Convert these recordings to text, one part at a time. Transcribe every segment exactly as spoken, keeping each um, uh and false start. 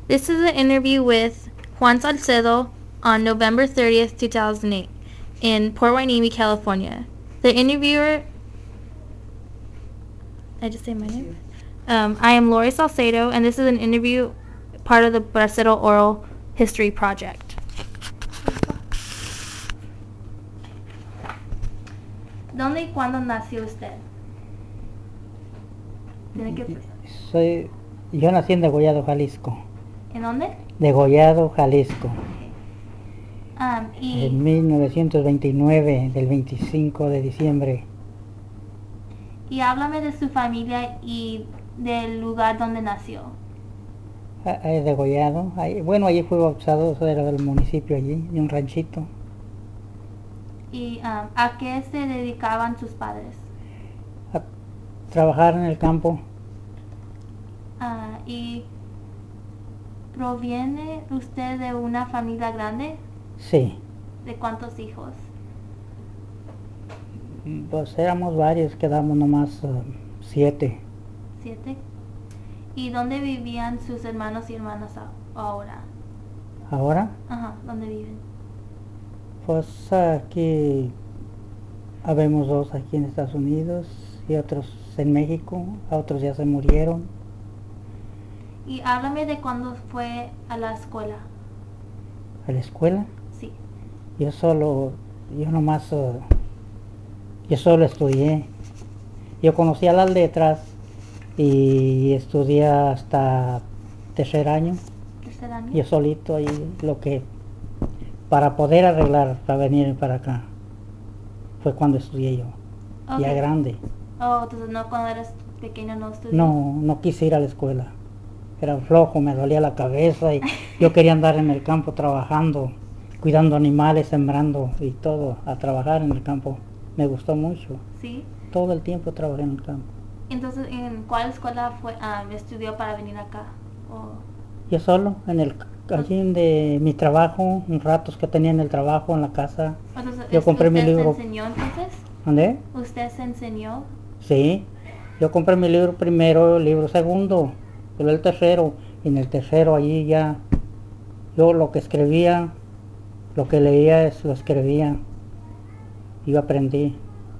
This is an interview with Juan Salcedo on November thirtieth, two thousand eight in Port Hueneme, California. The interviewer, I just say my name? Um, I am Lori Salcedo, and this is an interview part of the Bracero Oral History Project. ¿Dónde y cuándo nació usted? ¿Tiene que... Soy, yo nací en Degollado, Jalisco. ¿En dónde? Degollado, Jalisco. Um, y, En mil novecientos veintinueve, del veinticinco de diciembre. y háblame de su familia y del lugar donde nació. Ah, Es Degollado. Ahí, bueno, allí fui bautizado, eso era del municipio allí, de un ranchito. ¿Y um, a qué se dedicaban sus padres? A trabajar en el campo. Uh, ¿Y proviene usted de una familia grande? Sí. ¿De cuántos hijos? Pues éramos varios, quedamos nomás uh, siete. ¿Siete? ¿Y dónde vivían sus hermanos y hermanas a- ahora? Ahora, Ajá, ¿dónde viven? pues aquí habemos dos aquí en Estados Unidos y otros en México, a otros ya se murieron. Y háblame de cuándo fue a la escuela. A la escuela, Sí. yo solo, yo nomás, uh, yo solo estudié. Yo conocía las letras y estudié hasta tercer año, ¿Tercer año? yo solito ahí, lo que, para poder arreglar, para venir para acá, fue cuando estudié yo, Ok. ya grande. Oh, entonces no, cuando eras pequeño no estudió. No, no quise ir a la escuela, era flojo, me dolía la cabeza y yo quería andar en el campo trabajando, cuidando animales, sembrando y todo, a trabajar en el campo. Me gustó mucho, Sí. todo el tiempo trabajé en el campo. Entonces, ¿en cuál escuela fue, um, estudió para venir acá? Oh. Yo solo, en el, allí de mi trabajo, un ratos que tenía en el trabajo, en la casa. Entonces, Yo compré mi ¿usted libro. se enseñó entonces? ¿Dónde? ¿Usted se enseñó? Sí, yo compré mi libro primero, el libro segundo, pero el tercero, y en el tercero allí ya, yo lo que escribía, lo que leía, es, lo escribía, yo aprendí.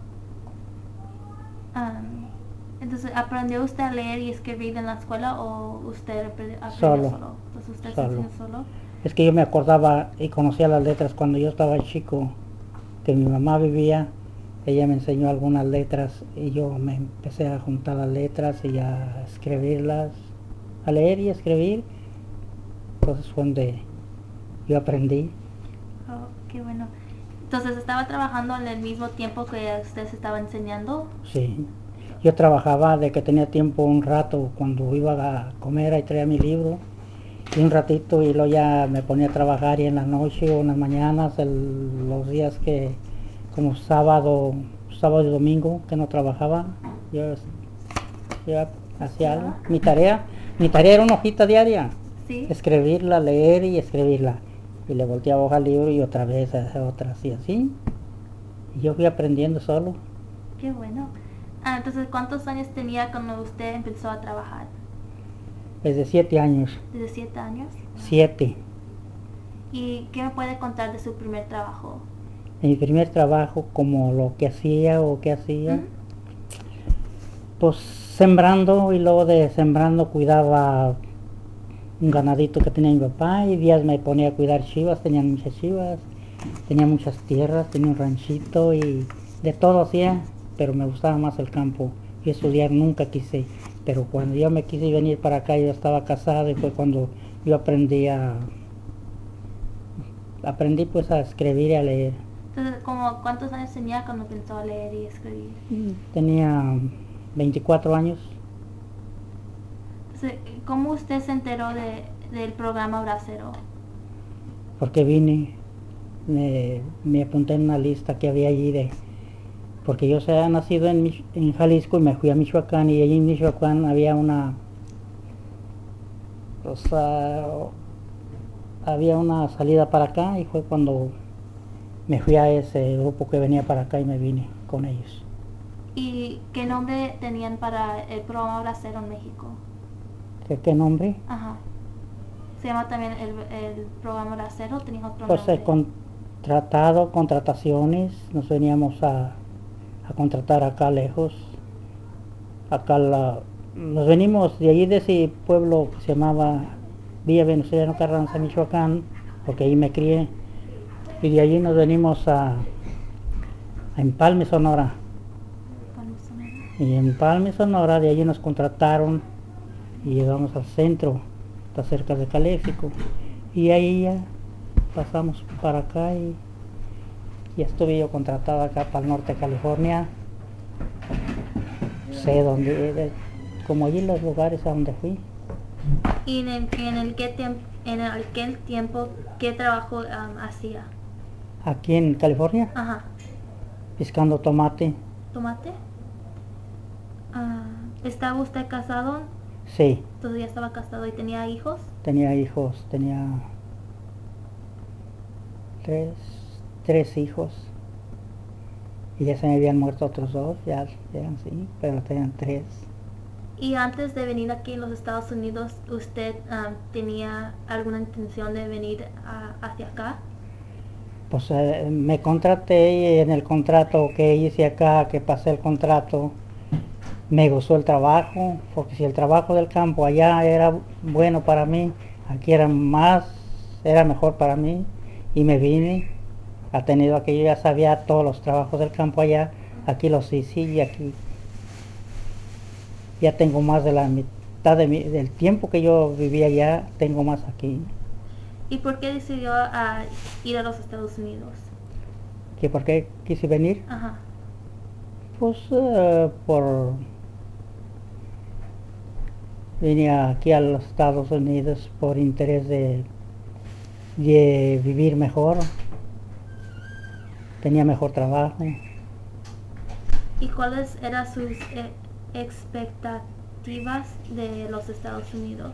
Um, entonces, ¿aprendió usted a leer y escribir en la escuela o usted aprendió Solo. solo? Entonces, ¿usted se Solo. enseñó solo? Es que yo me acordaba y conocía las letras cuando yo estaba chico, que mi mamá vivía, ella me enseñó algunas letras y yo me empecé a juntar las letras y a escribirlas, a leer y escribir. Entonces fue donde yo aprendí. Oh, qué bueno. Entonces, ¿estaba trabajando en el mismo tiempo que usted se estaba enseñando? Sí, yo trabajaba de que tenía tiempo un rato cuando iba a comer y traía mi libro y un ratito y luego ya me ponía a trabajar y en la noche o en las mañanas, el, los días que como sábado, sábado y domingo que no trabajaba, yo, yo hacía algo. Mi tarea, mi tarea era una hojita diaria, Sí. escribirla, leer y escribirla. Y le volteaba hoja al libro y otra vez a otra, así, así. Y yo fui aprendiendo solo. Qué bueno. Ah, entonces, ¿cuántos años tenía cuando usted empezó a trabajar? Desde siete años. ¿Desde siete años? Siete. ¿Y qué me puede contar de su primer trabajo? En mi primer trabajo, como lo que hacía o qué hacía, ¿Mm? pues sembrando y luego de sembrando cuidaba un ganadito que tenía mi papá y días me ponía a cuidar chivas, tenían muchas chivas, tenía muchas tierras, tenía un ranchito y de todo hacía, pero me gustaba más el campo. Yo estudiar nunca quise, pero cuando yo me quise venir para acá yo estaba casado y fue cuando yo aprendí a aprendí pues a escribir y a leer. Entonces, como, ¿cuántos años tenía cuando empezó a leer y escribir? Tenía veinticuatro años. Entonces, ¿cómo usted se enteró de, del programa Bracero? Porque vine, me, me apunté en una lista que había allí de, porque yo había nacido en, en Jalisco y me fui a Michoacán y allí en Michoacán había una, o sea, había una salida para acá y fue cuando me fui a ese grupo que venía para acá y me vine con ellos. ¿Y qué nombre tenían para el programa Bracero en México? ¿Qué, qué nombre? Ajá. se llama también el, el programa de acero, tenía otro Pues nombre. he contratado, contrataciones, nos veníamos a, a contratar acá lejos. Acá la, nos venimos de allí, de ese pueblo que se llamaba Villa Venustiano Carranza, Michoacán, porque ahí me crié. Y de allí nos venimos a, a Empalme, Sonora. Empalme, Sonora. Y en Empalme, Sonora, de allí nos contrataron y llegamos al centro, está cerca de Caléxico. Y ahí ya pasamos para acá y ya estuve yo contratado acá para el norte de California. Sé dónde, como allí los lugares a donde fui. ¿Y en el, en el, qué, tiemp, en el aquel tiempo qué trabajo um, hacía? Aquí en California, Ajá. piscando tomate. ¿Tomate? Uh, ¿Estaba usted casado? Sí, Entonces ya estaba casado y tenía hijos. tenía hijos, tenía tres, tres hijos. Y ya se me habían muerto otros dos, ya eran sí, pero tenían tres. Y antes de venir aquí en los Estados Unidos, ¿usted um, tenía alguna intención de venir a, hacia acá? Pues eh, me contraté y en el contrato que hice acá, que pasé el contrato, me gustó el trabajo, porque si el trabajo del campo allá era bueno para mí, aquí era más, era mejor para mí, y me vine, ha tenido aquí, yo ya sabía todos los trabajos del campo allá, aquí los hice y aquí ya tengo más de la mitad de mi, del tiempo que yo vivía allá, tengo más aquí. ¿Y por qué decidió uh, ir a los Estados Unidos? ¿Que por qué quise venir? Ajá. Pues uh, por... Vine aquí a los Estados Unidos por interés de, de vivir mejor, tenía mejor trabajo. ¿Y cuáles eran sus eh, expectativas de los Estados Unidos?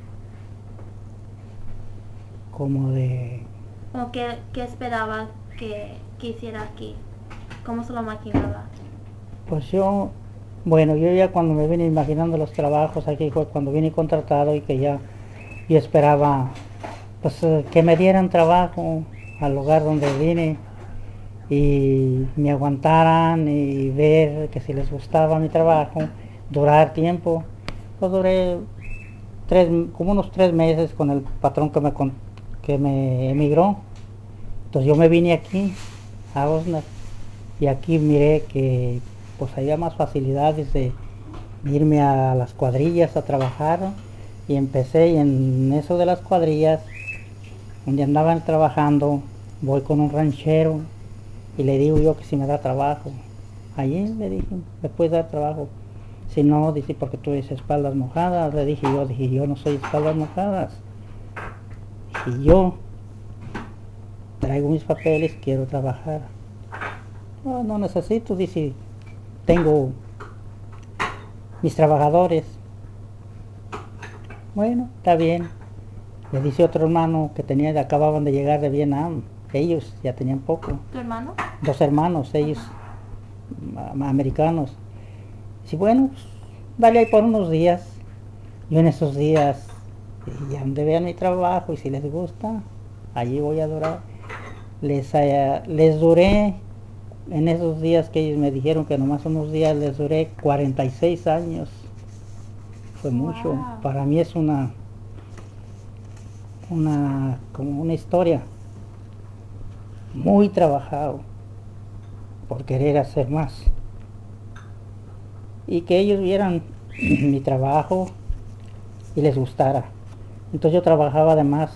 Como de... ¿Cómo que, qué esperaba que, que hiciera aquí? ¿Cómo se lo imaginaba? Pues yo, bueno, yo ya cuando me vine imaginando los trabajos aquí fue cuando vine contratado y que ya yo esperaba pues que me dieran trabajo al lugar donde vine y me aguantaran y ver que si les gustaba mi trabajo, durar tiempo. Pues duré tres, como unos tres meses con el patrón que me, que me emigró. Entonces yo me vine aquí a Oxnard y aquí miré que pues había más facilidades de irme a las cuadrillas a trabajar y empecé y en eso de las cuadrillas donde andaban trabajando voy con un ranchero y le digo yo que si me da trabajo. Allí le dije, ¿me puedes dar trabajo? Si no, dice, porque tú dices espaldas mojadas. Le dije yo, dije, yo no soy espaldas mojadas. Y yo traigo mis papeles, quiero trabajar. No, no necesito, dice, tengo mis trabajadores. Bueno, está bien. Le dice otro hermano que tenía, acababan de llegar de Vietnam. Ellos ya tenían poco. ¿Tu hermano? Dos hermanos, ellos uh-huh. americanos. Dice, bueno, pues, dale ahí por unos días. Yo en esos días, y donde vean mi trabajo y si les gusta, allí voy a durar. Les, uh, les duré, en esos días que ellos me dijeron que nomás unos días, les duré cuarenta y seis años. Fue mucho. Wow. Para mí es una, una, como una historia. Muy trabajado por querer hacer más. Y que ellos vieran mi trabajo y les gustara. Entonces yo trabajaba de más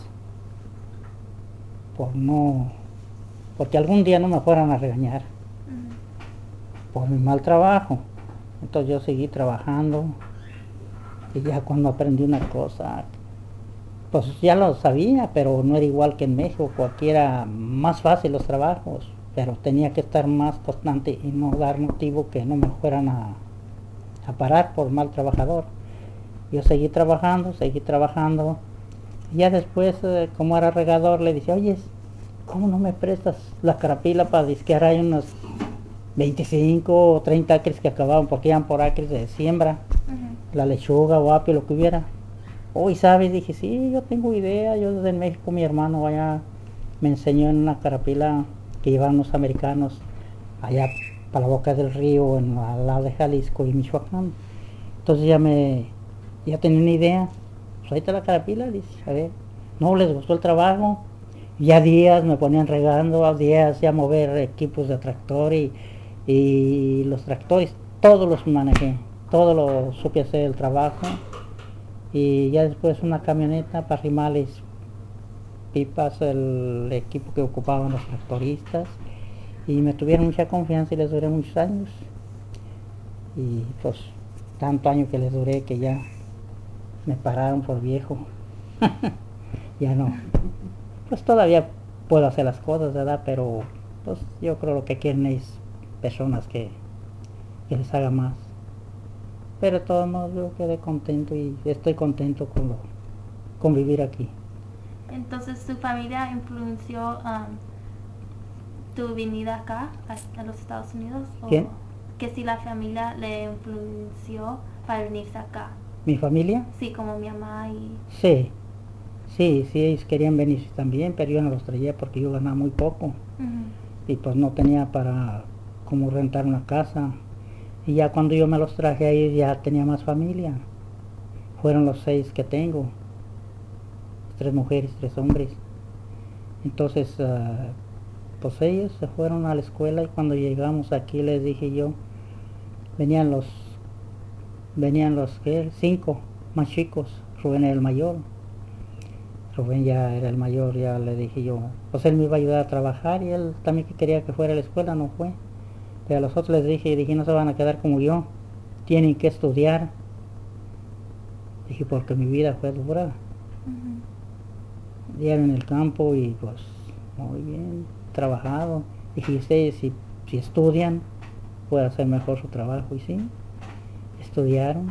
por no, porque algún día no me fueran a regañar uh-huh. por mi mal trabajo. Entonces yo seguí trabajando y ya cuando aprendí una cosa, pues ya lo sabía, pero no era igual que en México, aquí era más fácil los trabajos, pero tenía que estar más constante y no dar motivo que no me fueran a, a parar por mal trabajador. Yo seguí trabajando, seguí trabajando. Y ya después, eh, como era regador, le dije, oye, ¿cómo no me prestas la carapila para disquear? Hay unos veinticinco o treinta acres que acababan, porque iban por acres de siembra, uh-huh. la lechuga o apio, lo que hubiera. hoy sabes, dije, sí, yo tengo idea, yo desde México, mi hermano allá me enseñó en una carapila que llevaban los americanos allá para la boca del río, en, al lado de Jalisco y Michoacán. Entonces ya me, ya tenía una idea, pues ahí está la carapila, dice, a ver, no les gustó el trabajo, ya días me ponían regando, a días ya mover equipos de tractor y, y los tractores, todos los manejé, todo lo supe hacer el trabajo y ya después una camioneta para arrimales pipas, el equipo que ocupaban los tractoristas y me tuvieron mucha confianza y les duré muchos años y pues tanto año que les duré que ya me pararon por viejo. Ya no, pues todavía puedo hacer las cosas, ¿verdad? Pero pues yo creo lo que quieren es personas que, que les haga más. Pero de todos modos yo quedé contento y estoy contento con, lo, con vivir aquí. Entonces, ¿su familia influenció um, tu venida acá, a, a los Estados Unidos? ¿O ¿Quién? que si la familia le influenció para venirse acá? ¿Mi familia? Sí, como mi mamá y... Sí, sí, sí, ellos querían venir también, pero yo no los traía porque yo ganaba muy poco. Uh-huh. Y pues no tenía para como rentar una casa. Y ya cuando yo me los traje ahí ya tenía más familia. Fueron los seis que tengo. Tres mujeres, tres hombres. Entonces, uh, pues ellos se fueron a la escuela y cuando llegamos aquí les dije yo, venían los, venían los, ¿qué? Cinco más chicos. Rubén era el mayor. Rubén ya era el mayor, ya le dije yo, pues él me iba a ayudar a trabajar y él también que quería que fuera a la escuela, no fue. Pero a los otros les dije, dije, no se van a quedar como yo, tienen que estudiar. Dije, porque mi vida fue dura. Uh-huh. Ya en el campo y pues muy bien, trabajado. Dije, ustedes si, si estudian, pueden hacer mejor su trabajo. Y sí, estudiaron,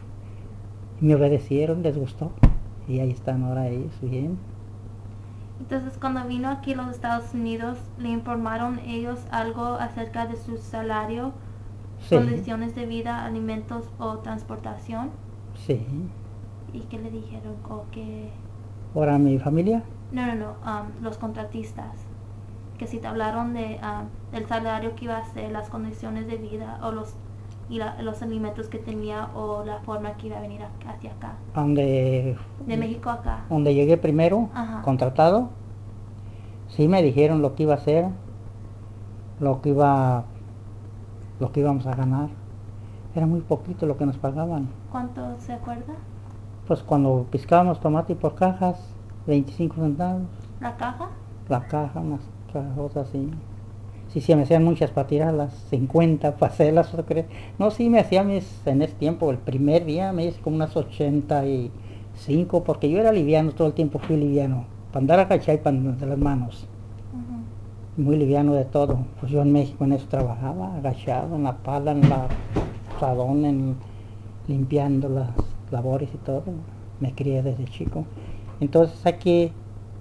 y me obedecieron, les gustó. Y ahí están ahora ellos, bien. Entonces, cuando vino aquí a los Estados Unidos, ¿le informaron ellos algo acerca de su salario, sí, condiciones de vida, alimentos o transportación? Sí. ¿Y qué le dijeron? ¿O qué? ¿Ahora mi familia? No, no, no, um, los contratistas. Que si te hablaron de um, el salario que iba a ser, las condiciones de vida o los y la, los alimentos que tenía o la forma que iba a venir a, hacia acá. Donde de México acá. Donde llegué primero, ajá, contratado, sí me dijeron lo que iba a hacer, lo que iba, lo que íbamos a ganar. Era muy poquito lo que nos pagaban. ¿Cuánto se acuerda? Pues cuando piscábamos tomate por cajas, veinticinco centavos. ¿La caja? La caja, unas cajas así. Sí, sí, me hacían muchas para tirarlas, cincuenta para hacerlas. No, sí, me hacía mis, en ese tiempo, el primer día me hice como unas ochenta y cinco, porque yo era liviano, todo el tiempo fui liviano. Para andar agachado y para andar de las manos. Uh-huh. Muy liviano de todo. Pues yo en México en eso trabajaba, agachado, en la pala, en la asadón, en, limpiando las labores y todo. Me crié desde chico. Entonces aquí,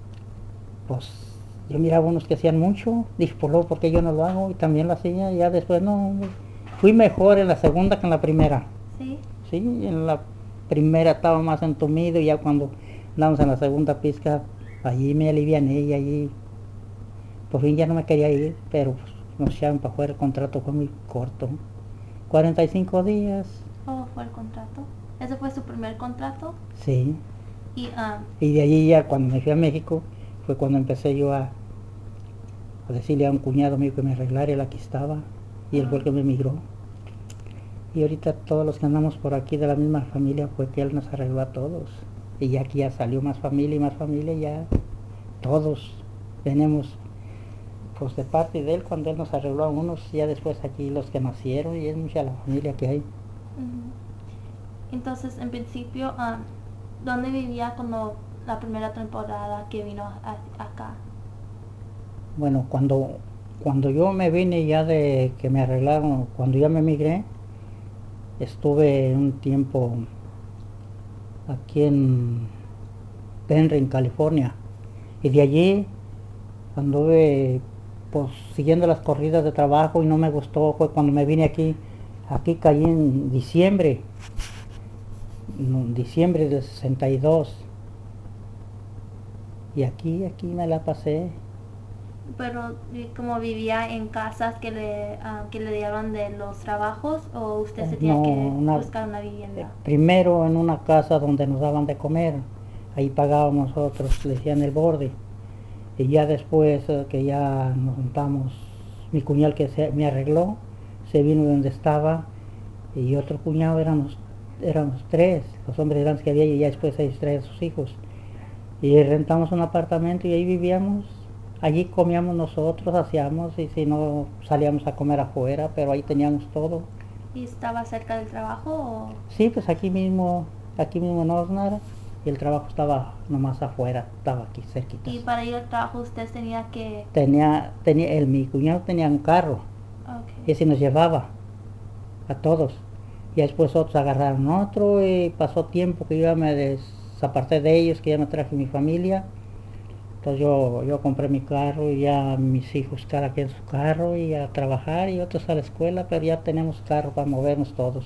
pues yo miraba unos que hacían mucho, dije, por luego, ¿por qué yo no lo hago? Y también lo hacía, y ya después no, fui mejor en la segunda que en la primera. ¿Sí? Sí, en la primera estaba más entumido, y ya cuando andamos en la segunda pizca, allí me aliviané, y allí, por fin ya no me quería ir, pero pues, nos echaron para afuera, el contrato fue muy corto, cuarenta y cinco días. ¿Cómo fue el contrato? ¿Ese fue su primer contrato? Sí. Y, um, y de allí ya, cuando me fui a México, fue cuando empecé yo a a decirle a un cuñado mío que me arreglara, él aquí estaba, y él fue el que me emigró. Y ahorita todos los que andamos por aquí de la misma familia fue que él nos arregló a todos. Y ya aquí ya salió más familia y más familia, ya todos tenemos, pues de parte de él, cuando él nos arregló a unos, ya después aquí los que nacieron, y es mucha la familia que hay. Uh-huh. Entonces, en principio, um, ¿dónde vivía cuando la primera temporada que vino a, acá? Bueno, cuando, cuando yo me vine ya de que me arreglaron, cuando ya me emigré, estuve un tiempo aquí en Penry, en California, y de allí anduve pues siguiendo las corridas de trabajo y no me gustó. Fue cuando me vine aquí, aquí caí en diciembre, en diciembre del sesenta y dos. Y aquí, aquí me la pasé. Pero ¿y como vivía en casas que le, ah, que le dieron de los trabajos o usted se Eh, tenía no, que una- buscar una eh, vivienda? primero en una casa donde nos daban de comer, ahí pagábamos nosotros, le decían el borde. Y ya después eh, que ya nos juntamos, mi cuñado que se, me arregló, se vino de donde estaba, y otro cuñado, éramos, éramos tres, los hombres grandes que había, y ya después ellos traían a sus hijos. Y rentamos un apartamento y ahí vivíamos. Allí comíamos nosotros, hacíamos, y si no salíamos a comer afuera, pero ahí teníamos todo. ¿Y estaba cerca del trabajo o...? Sí, pues aquí mismo, aquí mismo en Osnar, y el trabajo estaba nomás afuera, estaba aquí cerquitas. Y para ir al trabajo usted tenía que... Tenía, tenía, el, mi cuñado tenía un carro, Okay. ese nos llevaba a todos. Y después otros agarraron otro, y pasó tiempo que yo ya me desaparté de ellos, que ya me traje mi familia. Entonces yo, yo compré mi carro y ya mis hijos cada quien su carro, y a trabajar, y otros a la escuela, pero ya tenemos carro para movernos todos.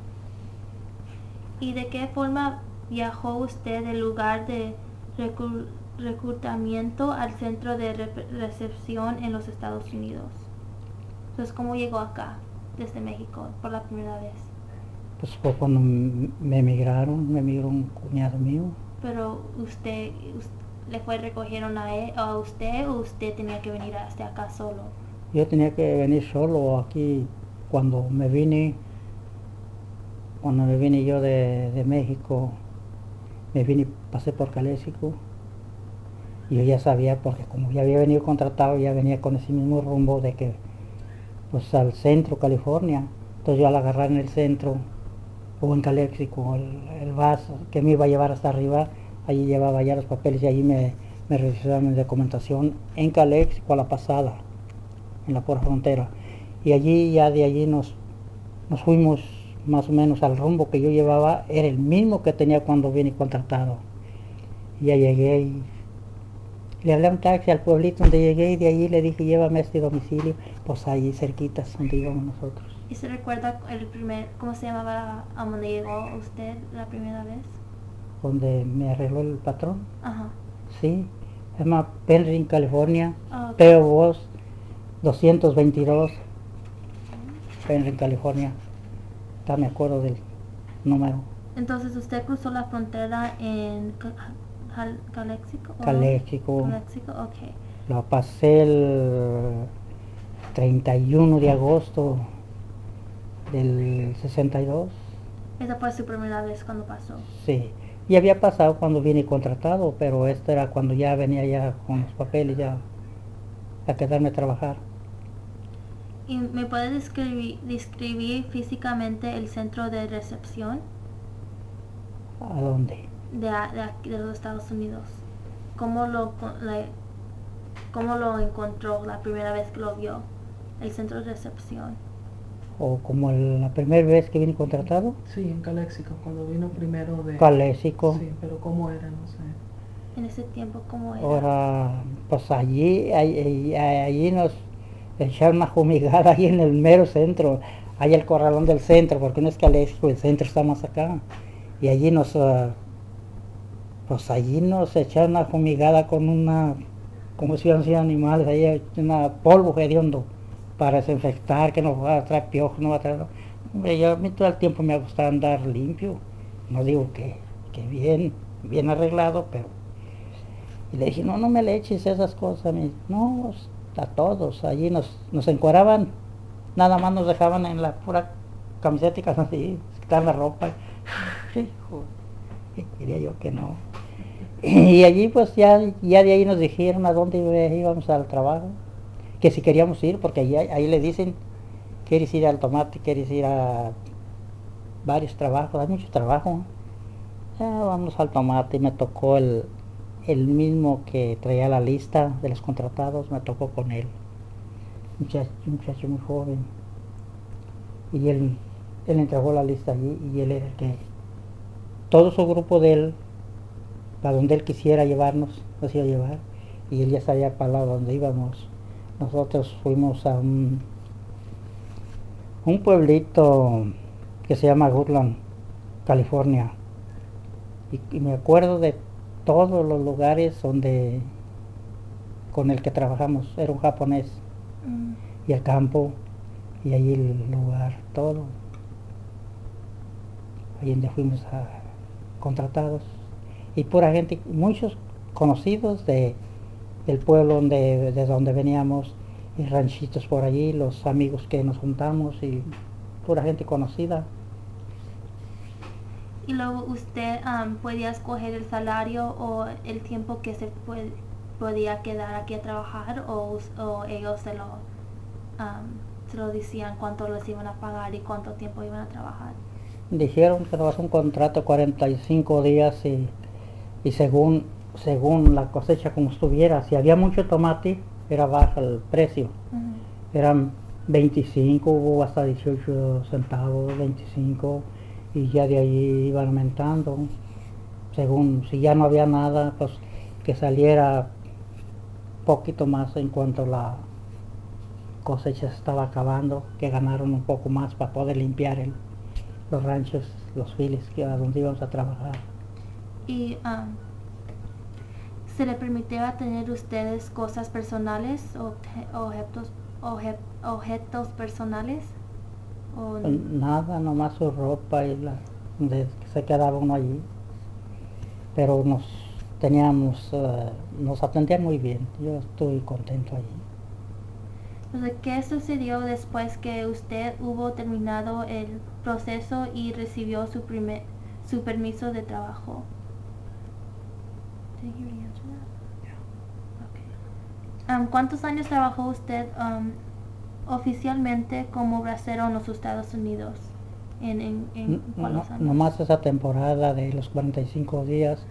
¿Y de qué forma viajó usted del lugar de reclu- reclutamiento al centro de re- recepción en los Estados Unidos? Entonces, ¿cómo llegó acá desde México por la primera vez? Pues fue cuando m- me emigraron, me emigró un cuñado mío. Pero usted, us- le fue recogieron a, él, a usted o usted tenía que venir hasta acá solo. Yo tenía que venir solo aquí cuando me vine, cuando me vine yo de, de México, me vine, pasé por Caléxico, y yo ya sabía, porque como ya había venido contratado, ya venía con ese mismo rumbo de que, pues al centro, California. Entonces yo al agarrar en el centro, o en Caléxico, el, el bus que me iba a llevar hasta arriba, allí llevaba ya los papeles, y allí me, me revisaron mi documentación en Caléxico a la pasada, en la pura frontera. Y allí, ya de allí nos, nos fuimos más o menos al rumbo que yo llevaba, era el mismo que tenía cuando vine contratado. Y ya llegué y le hablé a un taxi al pueblito donde llegué, y de allí le dije, llévame a este domicilio, pues allí cerquitas donde íbamos nosotros. ¿Y se recuerda el primer, cómo se llamaba a donde llegó usted la primera vez? Donde me arregló el patrón, Ajá. sí, se llama Penryn, California, Ah, ok. P O Box doscientos veintidós, Penryn, California. Ya me acuerdo del número. Entonces usted cruzó la frontera en Ca- Cal- Calexico. ¿o no? Caléxico. Calexico, ok. Lo pasé el treinta y uno de agosto del sesenta y dos. Esa fue su primera vez cuando pasó. Sí, y había pasado cuando vine contratado, pero esto era cuando ya venía ya con los papeles, ya a quedarme a trabajar. ¿Y me puede describir, describir físicamente el centro de recepción ¿A dónde? de, a- de, aquí- de los Estados Unidos? ¿Cómo lo, co- la- ¿Cómo lo encontró la primera vez que lo vio? El centro de recepción. O como el- la primera vez que vine contratado, Sí, en Caléxico, cuando vino primero de... Caléxico. Sí, pero ¿cómo era? No sé. En ese tiempo, ¿cómo era? Ahora, pues allí, allí, allí nos echaron una fumigada ahí en el mero centro, hay el corralón del centro, porque no es Caléxico, el centro está más acá. Y allí nos, uh, pues allí nos echaron una fumigada con una, como si hubieran sido animales, ahí una polvo hediondo para desinfectar, que no va a traer piojos, no va a traer... Hombre, yo a mí todo el tiempo me gusta andar limpio, no digo que, que bien, bien arreglado, pero... Y le dije, no, no me le eches esas cosas. Me dice, no, a todos, allí nos, nos encueraban, nada más nos dejaban en la pura camiseta y calzoncillos, quitar la ropa. Hijo, quería yo que no. Y allí pues ya, ya de ahí nos dijeron a dónde íbamos al trabajo, que si queríamos ir, porque ahí, ahí le dicen, quieres ir al tomate, quieres ir a varios trabajos, hay mucho trabajo. Ya vamos al tomate, y me tocó el, el mismo que traía la lista de los contratados, me tocó con él, un muchacho, un muchacho muy joven, y él, él entregó la lista allí, y él era el que, todo su grupo de él, para donde él quisiera llevarnos, nos iba a llevar, y él ya sabía para lado donde íbamos. Nosotros fuimos a un, un pueblito que se llama Woodland, California, y, y me acuerdo de todos los lugares donde con el que trabajamos, era un japonés, Mm. y el campo, y ahí el lugar, todo, ahí donde fuimos a, contratados, y pura gente, muchos conocidos de, del pueblo donde, de donde veníamos, y ranchitos por allí, los amigos que nos juntamos, y pura gente conocida. Y luego usted um, podía escoger el salario o el tiempo que se puede, podía quedar aquí a trabajar o, o ellos se lo, um, se lo decían cuánto les iban a pagar y cuánto tiempo iban a trabajar. Dijeron que nos un contrato de cuarenta y cinco días y, y según, según la cosecha como estuviera, si había mucho tomate era baja el precio. Uh-huh. Eran veinticinco, hubo hasta dieciocho centavos, veinticinco, y ya de ahí iban aumentando. Según si ya no había nada, pues que saliera poquito más en cuanto la cosecha se estaba acabando, que ganaron un poco más para poder limpiar el, los ranchos, los files que a donde íbamos a trabajar. Y um, ¿se le permitía tener ustedes cosas personales, obje, objetos, obje, objetos personales? ¿O no? Nada, nomás su ropa y la de que se quedaba uno allí. Pero nos teníamos, uh, nos atendían muy bien. Yo estoy contento allí. Entonces, ¿qué sucedió después que usted hubo terminado el proceso y recibió su primer, su permiso de trabajo? Did he already answer that? Yeah. Okay. Um, ¿Cuántos años trabajó usted um, oficialmente como bracero en los Estados Unidos? ¿En, en, en cuántos no, años? Nomás esa temporada de los cuarenta y cinco días.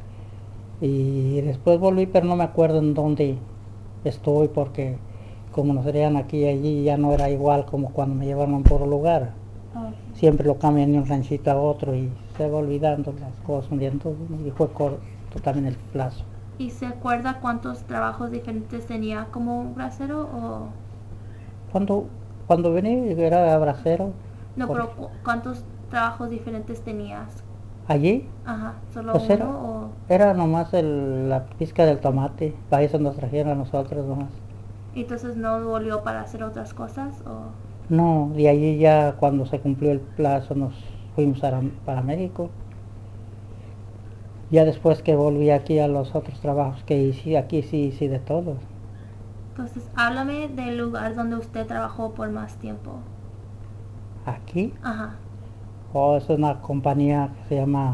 Y después volví, pero no me acuerdo en dónde estoy, porque como nos traían aquí y allí, ya no era igual como cuando me llevaron por un lugar. Okay. Siempre lo cambian de un ranchito a otro y se va olvidando las cosas, y fue corto también el plazo. ¿Y se acuerda cuántos trabajos diferentes tenía como bracero o...? Cuando, cuando vení era bracero. No, pero cu ¿cuántos trabajos diferentes tenías? ¿Allí? Ajá, ¿solo pues uno era, o...? Era nomás el, la pizca del tomate, para eso nos trajeron a nosotros nomás. ¿Entonces no volvió para hacer otras cosas o...? No, de allí ya cuando se cumplió el plazo nos fuimos a, para México. Ya después que volví aquí a los otros trabajos que hice, aquí sí hice de todo. Entonces, háblame del lugar donde usted trabajó por más tiempo. ¿Aquí? Ajá. Oh, es una compañía que se llama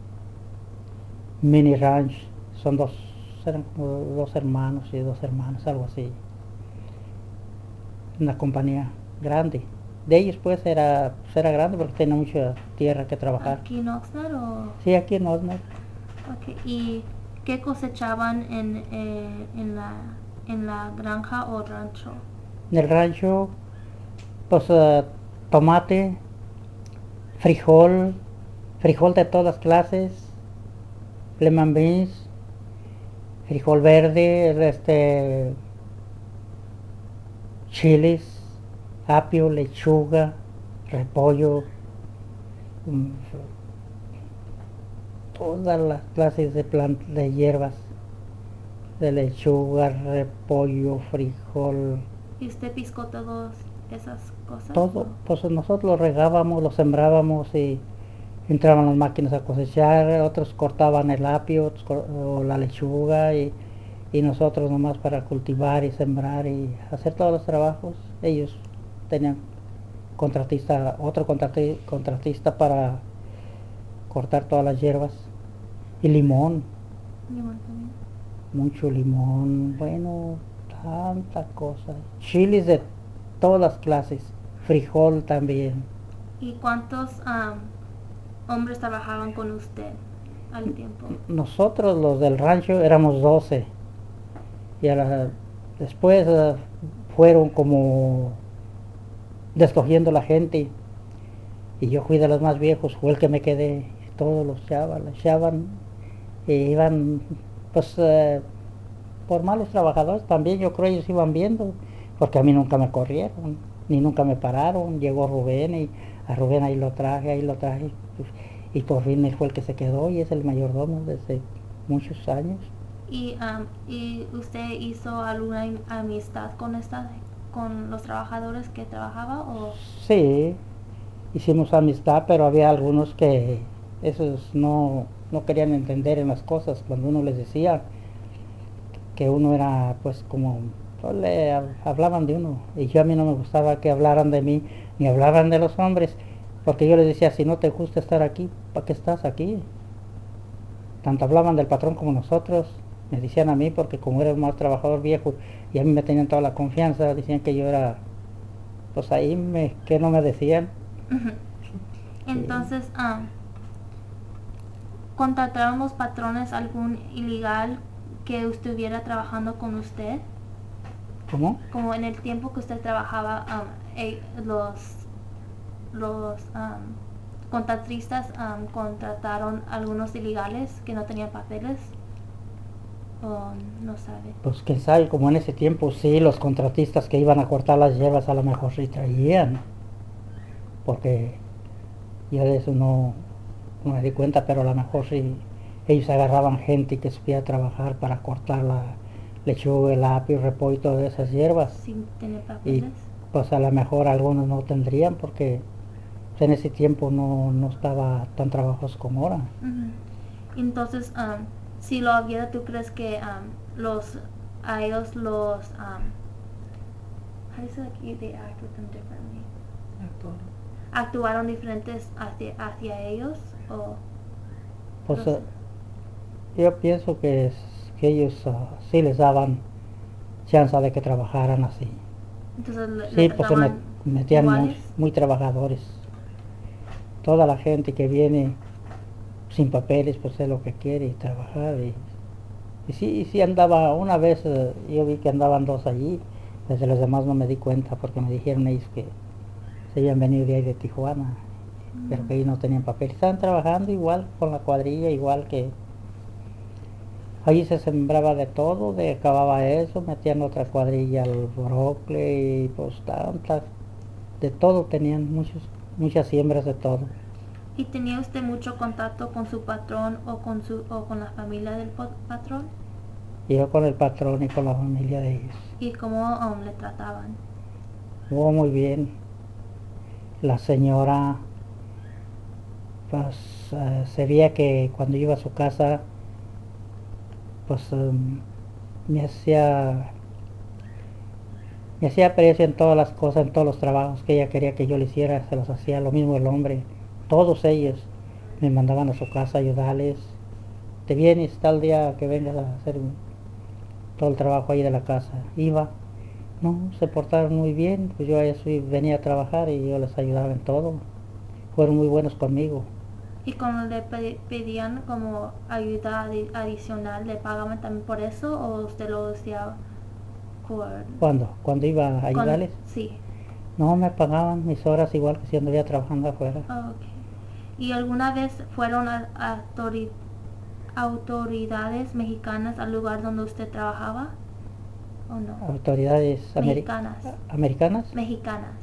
Mini Ranch. Son dos, eran como dos hermanos y dos hermanas, algo así. Una compañía grande. De ellos pues era, pues era grande porque tenía mucha tierra que trabajar. ¿Aquí en Oxnard o...? Sí, aquí en Oxnard. Okay. ¿Y qué cosechaban en, eh, en, la, en la granja o rancho? En el rancho, pues uh, tomate, frijol, frijol de todas clases, lemon beans, frijol verde, este, chiles, apio, lechuga, repollo, um, todas las clases de plantas, de hierbas, de lechuga, repollo, frijol. ¿Y usted piscó todas esas cosas? Todo, ¿o? pues nosotros lo regábamos, lo sembrábamos y entraban las máquinas a cosechar, otros cortaban el apio otros cor o la lechuga y, y nosotros nomás para cultivar y sembrar y hacer todos los trabajos. Ellos tenían contratista, otro contrati contratista para cortar todas las hierbas y limón. Limón también. Mucho limón, bueno, tanta cosa. Chiles de todas clases, frijol también. ¿Y cuántos um, hombres trabajaban con usted al tiempo? Nosotros los del rancho éramos doce y a la, después uh, fueron como descogiendo la gente y yo fui de los más viejos, fue el que me quedé. Todos los echaban, los echaban y iban pues uh, por malos trabajadores también, yo creo ellos iban viendo, porque a mí nunca me corrieron ni nunca me pararon. Llegó Rubén y a Rubén ahí lo traje, ahí lo traje, pues, y por fin él fue el que se quedó y es el mayordomo desde muchos años. ¿Y, um, ¿Y usted hizo alguna in- amistad con esta, con los trabajadores que trabajaba o? Sí, hicimos amistad, pero había algunos que esos no, no querían entender en las cosas cuando uno les decía que uno era pues como pues, le hab- hablaban de uno y yo a mí no me gustaba que hablaran de mí ni hablaran de los hombres porque yo les decía si no te gusta estar aquí, ¿para qué estás aquí? Tanto hablaban del patrón como nosotros, me decían a mí porque como era un mal trabajador viejo y a mí me tenían toda la confianza, decían que yo era, pues ahí me, que no me decían. Ujú. Sí. Entonces, um, ¿contrataron los patrones algún ilegal que estuviera trabajando con usted? ¿Cómo? Como en el tiempo que usted trabajaba, um, eh, los, los um, contratistas um, contrataron algunos ilegales que no tenían papeles. ¿O no sabe? Pues quién sabe, como en ese tiempo sí, los contratistas que iban a cortar las hierbas a lo mejor sí traían, porque yo de eso no, no me di cuenta, pero a lo mejor sí, ellos agarraban gente que supiera trabajar para cortar la lechuga, el apio, el repollo y todas esas hierbas. Sin tener Y papeles. pues a lo mejor algunos no tendrían porque pues, en ese tiempo no, no estaba tan trabajoso como ahora. Ujú. Entonces, um, si lo hubiera, ¿tú crees que um, los a ellos los um, how do you say like they act with them differently? Actor. ¿Actuaron diferentes hacia, hacia ellos o Pues los, eh, yo pienso que, es- que ellos uh, sí les daban chance de que trabajaran así. entonces le, le Sí, pues se met- trataban metían muy, iguales? muy trabajadores. Toda la gente que viene sin papeles, pues es lo que quiere, y trabajar. Y, y sí, y sí andaba, una vez eh, yo vi que andaban dos allí, desde los demás no me di cuenta porque me dijeron ellos que se habían venido de ahí de Tijuana, pero que Mm. ahí no tenían papeles. Estaban trabajando igual con la cuadrilla, igual que allí se sembraba de todo, de acababa eso, metían otra cuadrilla al brócoli y pues tantas, de todo tenían muchos, muchas siembras de todo. ¿Y tenía usted mucho contacto con su patrón o con su o con la familia del patrón? Y yo con el patrón y con la familia de ellos. ¿Y cómo um, le trataban? Estuvo muy bien. La señora, pues uh, se veía que cuando iba a su casa, pues um, me hacía, me hacía precio en todas las cosas, en todos los trabajos que ella quería que yo le hiciera, se los hacía, lo mismo el hombre. Todos ellos me mandaban a su casa a ayudarles. Te vienes tal día que vengas a hacer todo el trabajo ahí de la casa. Iba, no, se portaron muy bien, pues yo eso venía a trabajar y yo les ayudaba en todo. Fueron muy buenos conmigo. Y cuando le pedían como ayuda adicional, ¿le pagaban también por eso o usted lo decía por... ¿Cuándo? Cuando iba a Con, ayudarles. sí. No, me pagaban mis horas igual que si anduvía trabajando afuera. Oh, ok. ¿Y alguna vez fueron a, a autoridades mexicanas al lugar donde usted trabajaba? ¿O no? Autoridades ameri Mexicanas. americanas. Mexicanas.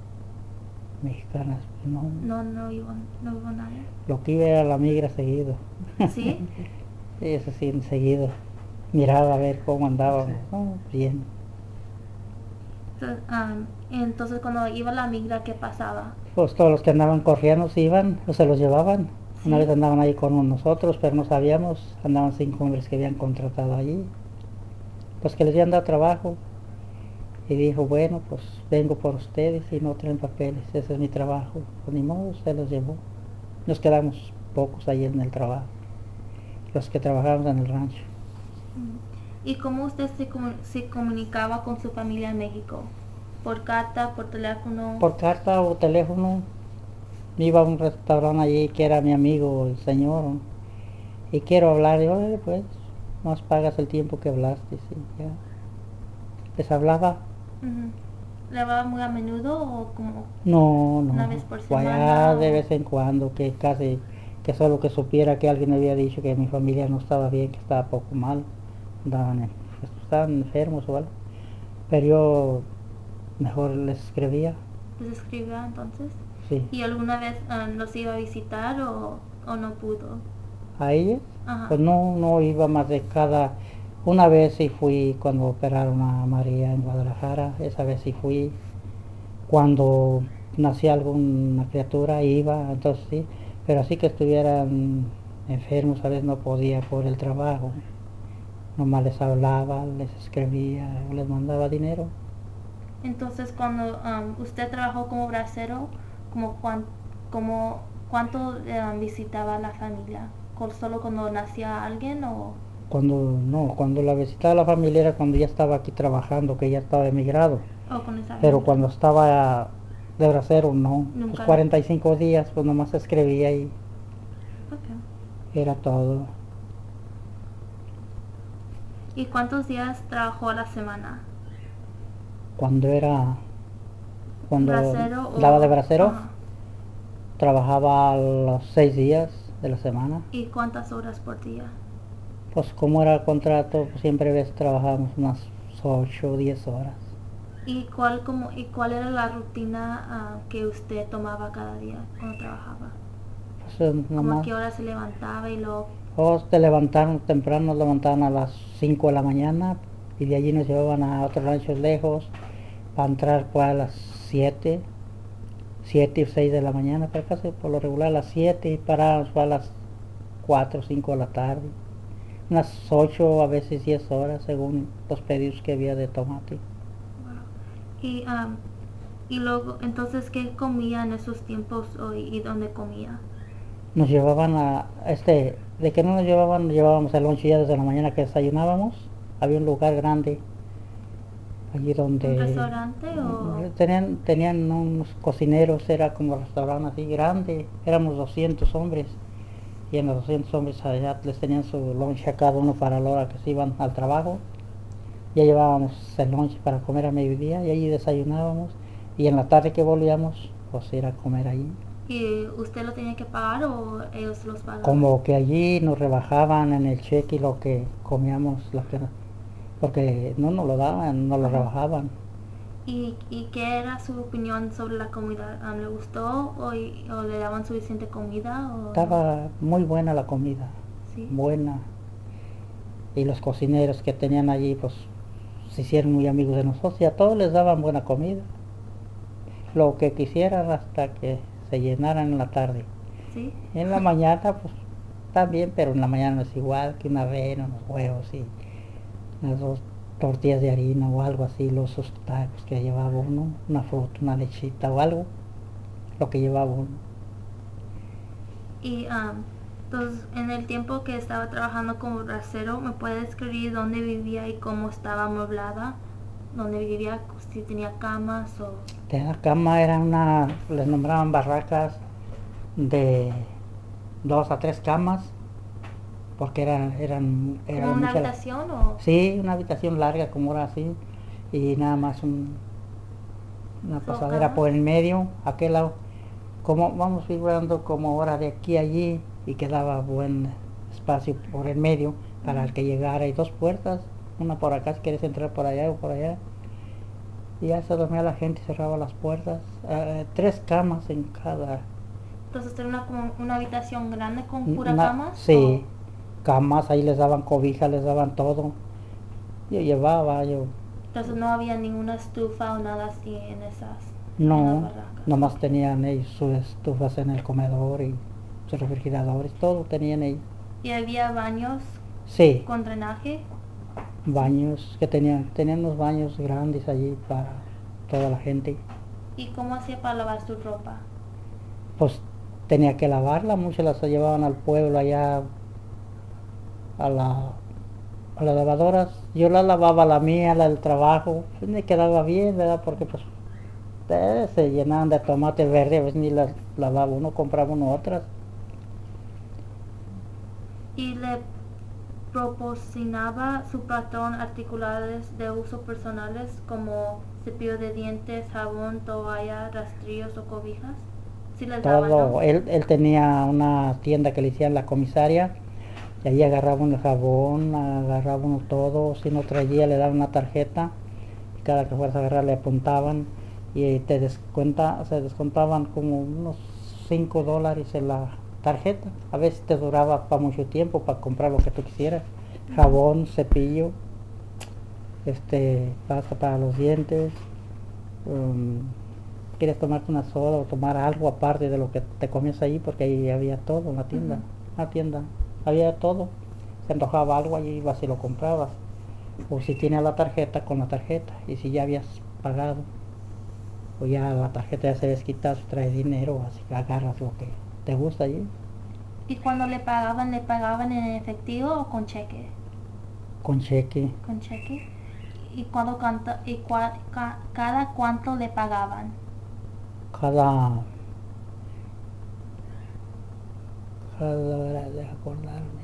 Mexicanas, no. No, no hubo, no hubo nadie. Lo que iba era la migra seguido. ¿Sí? Eso sí, seguido. Miraba a ver cómo andábamos. Sí. Oh, bien. Entonces, um, entonces cuando iba la migra, ¿qué pasaba? Pues todos los que andaban corriendo se iban o se los llevaban. ¿Sí? Una vez andaban ahí con nosotros, pero no sabíamos. Andaban cinco hombres que habían contratado allí. Pues que les habían dado trabajo. Y dijo, bueno, pues vengo por ustedes y no traen papeles. Ese es mi trabajo. Pues ni modo, se los llevó. Nos quedamos pocos ahí en el trabajo. Los que trabajábamos en el rancho. ¿Y cómo usted se, se comunicaba con su familia en México? ¿Por carta, por teléfono? Por carta o teléfono. Iba a un restaurante allí que era mi amigo, el señor. ¿No? Y quiero hablar. Y yo, eh, pues, nos pagas el tiempo que hablaste. Sí, ya. Les hablaba. Uh-huh. ¿Le hablaba muy a menudo o como No, no. una vez por Fue semana? allá de o... vez en cuando, que casi, que solo que supiera que alguien había dicho que mi familia no estaba bien, que estaba poco mal. Andaban, pues, estaban enfermos o algo. Pero yo mejor les escribía. ¿Les escribía entonces? Sí. ¿Y alguna vez um, los iba a visitar o o no pudo? ¿A ella? Ajá. Pues no, no iba más de cada... Una vez sí fui cuando operaron a María en Guadalajara, esa vez sí fui. Cuando nacía alguna criatura iba, entonces sí. Pero así que estuvieran enfermos, a veces no podía por el trabajo. Nomás les hablaba, les escribía, les mandaba dinero. Entonces, cuando um, usted trabajó como bracero, como, cuan, como ¿cuánto um, visitaba a la familia? ¿Solo cuando nacía alguien o...? Cuando, no, cuando la visitaba la familia era cuando ya estaba aquí trabajando, que ya estaba emigrado. o cuando estaba Pero emigrado? cuando estaba de bracero, no. Pues Nunca. cuarenta y cinco días, pues nomás escribía y Okay. era todo. ¿Y cuántos días trabajó a la semana? Cuando era, cuando ¿Bracero daba de o...? bracero, Ajá. trabajaba los seis días de la semana. ¿Y cuántas horas por día? Pues como era contrato, pues siempre ves trabajábamos unas ocho o diez horas. ¿Y cuál, como, ¿Y cuál era la rutina uh, que usted tomaba cada día cuando trabajaba? Pues eh, ¿Como a nomás, qué hora se levantaba y luego...? o te levantaron temprano, nos levantaban a las cinco de la mañana y de allí nos llevaban a otros ranchos lejos para entrar pues a las siete siete y seis de la mañana, para casi por lo regular a las siete y parábamos pues a las cuatro o cinco de la tarde. Unas ocho a veces diez horas según los pedidos que había de tomate. Wow. Y, um, y luego, entonces, ¿qué comía en esos tiempos o, y dónde comía? Nos llevaban a, este, de que no nos llevaban, nos llevábamos el lonche ya desde la mañana que desayunábamos. Había un lugar grande allí ¿Un donde restaurante o...? tenían, tenían unos cocineros, era como un restaurante así grande, éramos doscientos hombres y en los doscientos hombres allá les tenían su lonche a cada uno para la hora que se iban al trabajo. Ya llevábamos el lonche para comer a mediodía y allí desayunábamos y en la tarde que volvíamos pues ir a comer allí. ¿Y usted lo tenía que pagar o ellos los pagaban? Como que allí nos rebajaban en el cheque lo que comíamos, la pena, porque no nos lo daban, no lo Ajá. rebajaban. ¿Y, ¿Y qué era su opinión sobre la comida? Um, ¿Le gustó o, o le daban suficiente comida? O Estaba no? muy buena la comida, ¿Sí? buena. Y los cocineros que tenían allí pues se hicieron muy amigos de nosotros y a todos les daban buena comida. Lo que quisieran hasta que se llenaran en la tarde. ¿Sí? En la mañana pues también, pero en la mañana no es igual que una avena, unos huevos y unas dos tortillas de harina o algo así, los esos tacos que llevaba uno, una fruta, una lechita o algo, lo que llevaba uno. Y um, entonces, en el tiempo que estaba trabajando como bracero, ¿me puede describir dónde vivía y cómo estaba amueblada? ¿Dónde vivía? Si tenía camas o... De la cama eran una, les nombraban barracas de dos a tres camas, porque eran, eran, ¿Como era una mucha, habitación o...? sí, una habitación larga como era así, y nada más un, una ¿Solo pasadera camas? por el medio, aquel lado, como vamos vibrando como ahora de aquí a allí, y quedaba buen espacio por el medio para el que llegara, y dos puertas, una por acá si quieres entrar por allá o por allá, y ya se dormía la gente y cerraba las puertas, eh, tres camas en cada. Entonces era una, como una habitación grande con pura Una, camas sí, o... camas, ahí les daban cobijas, les daban todo. Yo llevaba, yo, Entonces no había ninguna estufa o nada así en esas, en las no, barracas. nomás Okay. tenían ellos sus estufas en el comedor y sus refrigeradores, todo tenían ellos. ¿Y había baños Sí, con drenaje? baños que tenían, tenían unos baños grandes allí para toda la gente. ¿Y cómo hacía para lavar su ropa? Pues tenía que lavarla, muchos las llevaban al pueblo allá a la a las lavadoras. Yo la lavaba la mía, la del trabajo, pues me quedaba bien, ¿verdad? Porque pues eh, se llenaban de tomate verde, a veces ni las lavaba uno, compraba uno otras. ¿Y le proporcionaba su patrón articulares de uso personales como cepillo de dientes, jabón, toalla, rastrillos o cobijas? Sí les daba, ¿no? Todo, él, él tenía una tienda que le hacían la comisaria, y ahí agarraba uno el jabón, agarraba uno todo, si no traía le daban una tarjeta, y cada que fueras a agarrar le apuntaban, y te descuenta, se descontaban como unos cinco dólares en la tarjeta. A veces te duraba para mucho tiempo para comprar lo que tú quisieras. Jabón, cepillo, este, pasta para los dientes. Um, quieres tomarte una soda o tomar algo aparte de lo que te comías ahí, porque ahí había todo en la tienda. Ujú. La tienda había todo. Se antojaba algo, allí ibas y lo comprabas. O si tienes la tarjeta, con la tarjeta. Y si ya habías pagado, o ya la tarjeta ya se habías quitado, si traes dinero, así que agarras lo que te gusta allí. ¿Y cuando le pagaban, le pagaban en efectivo o con cheque? Con cheque. Con cheque. ¿Y cuando cuánto, y cua- ca- cada cuánto le pagaban? Cada, cada hora de acordarme,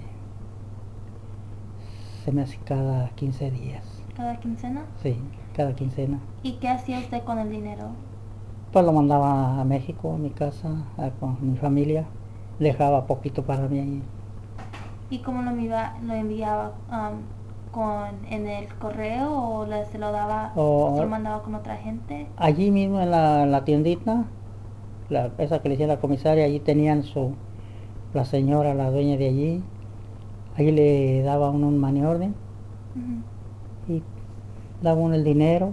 se me hace cada quince días. ¿Cada quincena? Sí, cada quincena. ¿Y qué hacía usted con el dinero? Pues lo mandaba a México, a mi casa, a, con mi familia. Dejaba poquito para mí ahí. ¿Y cómo lo enviaba, lo enviaba um, con, en el correo o le, se lo daba o se O lo mandaba con otra gente? allí mismo en la, la tiendita, la, esa que le decía la comisaria, allí tenían su, la señora, la dueña de allí. Allí le daba uno un money orden Ujú. y daba uno el dinero.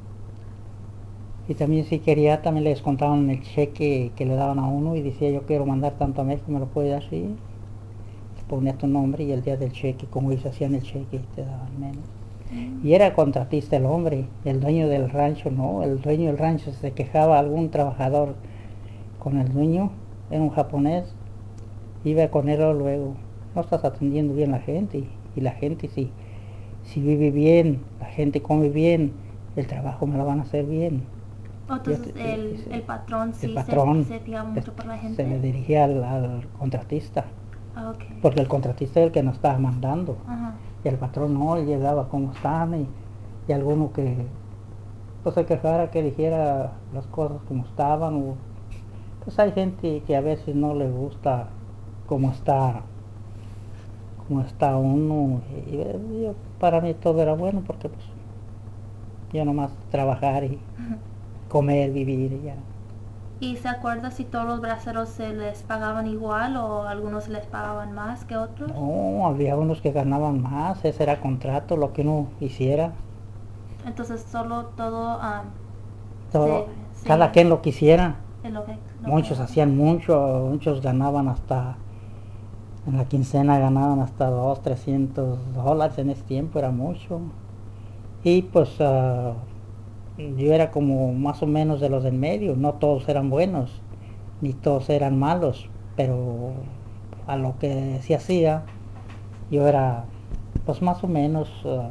Y también si quería, también le descontaban el cheque que le daban a uno y decía yo quiero mandar tanto a México, ¿me lo puede dar? Sí. Ponía tu nombre y el día del cheque, como ellos hacían el cheque, te daban menos. Mm. Y era contratista el hombre, el dueño del rancho, no, el dueño del rancho se quejaba algún trabajador con el dueño, era un japonés, iba con él luego, no estás atendiendo bien a la gente, y, y la gente si, si vive bien, la gente come bien, el trabajo me lo van a hacer bien. Entonces Yo, el, el patrón el sí patrón se, se fijaba mucho por la gente. se le dirigía al, al contratista, Ah, okay. porque el contratista es el que nos estaba mandando. Ajá. Y el patrón no, él llegaba como están y, y alguno que pues se quejara, que dijera las cosas como estaban. O, pues hay gente que a veces no le gusta cómo está, cómo está uno. Y, y yo, para mí todo era bueno porque pues yo nomás trabajar y comer, vivir y ya. ¿Y se acuerda si todos los braceros se les pagaban igual o algunos les pagaban más que otros? No, había unos que ganaban más, ese era contrato, lo que uno hiciera. Entonces solo todo um, Todo, se, cada se, quien lo quisiera. es lo que, lo Muchos que- hacían mucho, muchos ganaban hasta, en la quincena ganaban hasta dos, trescientos dólares en ese tiempo, era mucho. Y pues uh, yo era como más o menos de los del medio, no todos eran buenos, ni todos eran malos, pero a lo que se hacía, yo era pues más o menos uh,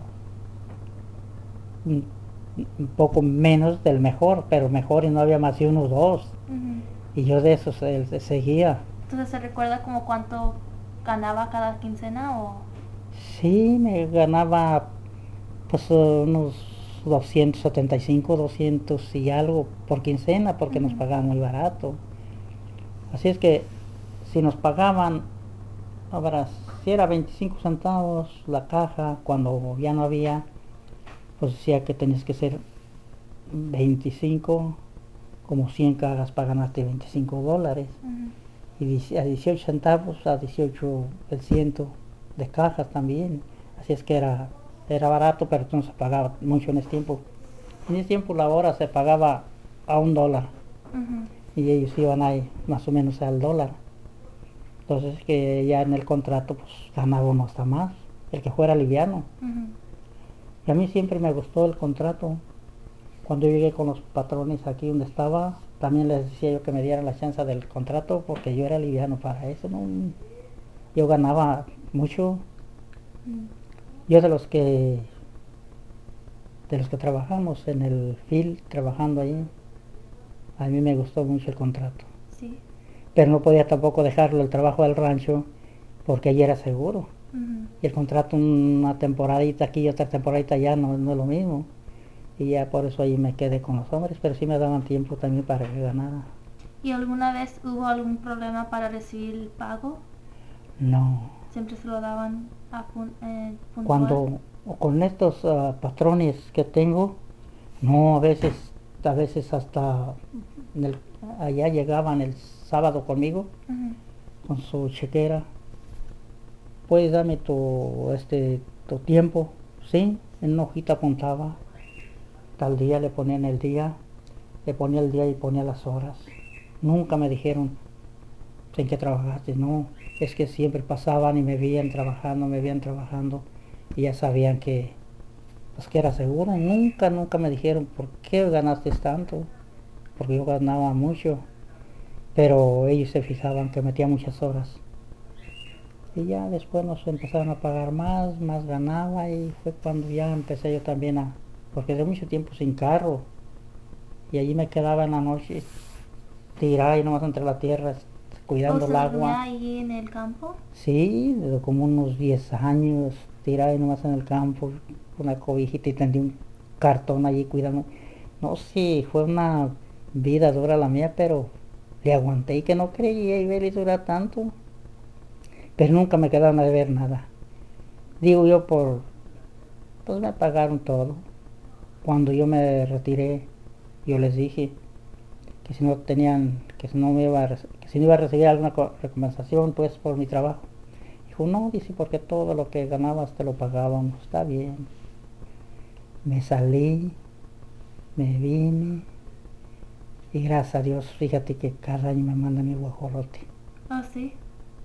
un, un poco menos del mejor, pero mejor y no había más de unos dos. Ujú. Y yo de esos eh, seguía. Entonces se recuerda como cuánto ganaba cada quincena o... Sí, me ganaba pues unos doscientos setenta y cinco, doscientos y algo por quincena porque nos Ujú. pagaban muy barato. Así es que si nos pagaban, ahora si era veinticinco centavos la caja, cuando ya no había, pues decía que tenías que ser veinticinco, como cien cajas para ganarte veinticinco dólares. Ujú. Y a dieciocho centavos, a dieciocho el ciento de cajas también. Así es que era, era barato, pero no se pagaba mucho en ese tiempo. En ese tiempo la hora se pagaba a un dólar Ujú. y ellos iban ahí más o menos al dólar. Entonces que ya en el contrato pues ganaba uno hasta más, el que fuera liviano. Ujú. Y a mí siempre me gustó el contrato. Cuando yo llegué con los patrones aquí donde estaba, también les decía yo que me dieran la chance del contrato porque yo era liviano para eso, ¿no? Yo ganaba mucho. Ujú. Yo de los que de los que trabajamos en el field, trabajando ahí, a mí me gustó mucho el contrato. Sí. Pero no podía tampoco dejarlo el trabajo del rancho porque allí era seguro. Ujú. Y el contrato una temporadita aquí y otra temporadita allá no, no es lo mismo. Y ya por eso ahí me quedé con los hombres, pero sí me daban tiempo también para que ganara. ¿Y alguna vez hubo algún problema para recibir el pago? No. Siempre se lo daban a pun eh, puntual. Cuando con estos uh, patrones que tengo, no, a veces, a veces hasta el, allá llegaban el sábado conmigo Ujú. con su chequera. Puedes darme tu, este, tu tiempo, sí, en una hojita apuntaba, tal día le ponía en el día, le ponía el día y ponía las horas. Nunca me dijeron en qué trabajaste, no, es que siempre pasaban y me veían trabajando, me veían trabajando y ya sabían que, pues que era seguro. Nunca, nunca me dijeron por qué ganaste tanto, porque yo ganaba mucho, pero ellos se fijaban que metía muchas horas. Y ya después nos empezaron a pagar más, más ganaba y fue cuando ya empecé yo también a, porque de mucho tiempo sin carro y allí me quedaba en la noche tirada y nomás entre la tierra ¿O cuidando se el dormía agua. ahí en el campo? Sí, desde como unos diez años tirada y nomás en el campo, con una cobijita y tendí un cartón allí cuidando. No, sí, fue una vida dura la mía, pero le aguanté y que no creía y ver y durar tanto. Pero nunca me quedaron a deber nada. Digo yo por, pues me pagaron todo. Cuando yo me retiré, yo les dije que si no tenían, que si no me iba a, que si no iba a recibir alguna recompensación, pues por mi trabajo. Dijo, no, dice, porque todo lo que ganabas te lo pagábamos, está bien. Me salí, me vine y gracias a Dios, fíjate que cada año me mandan mi guajolote. Oh, sí.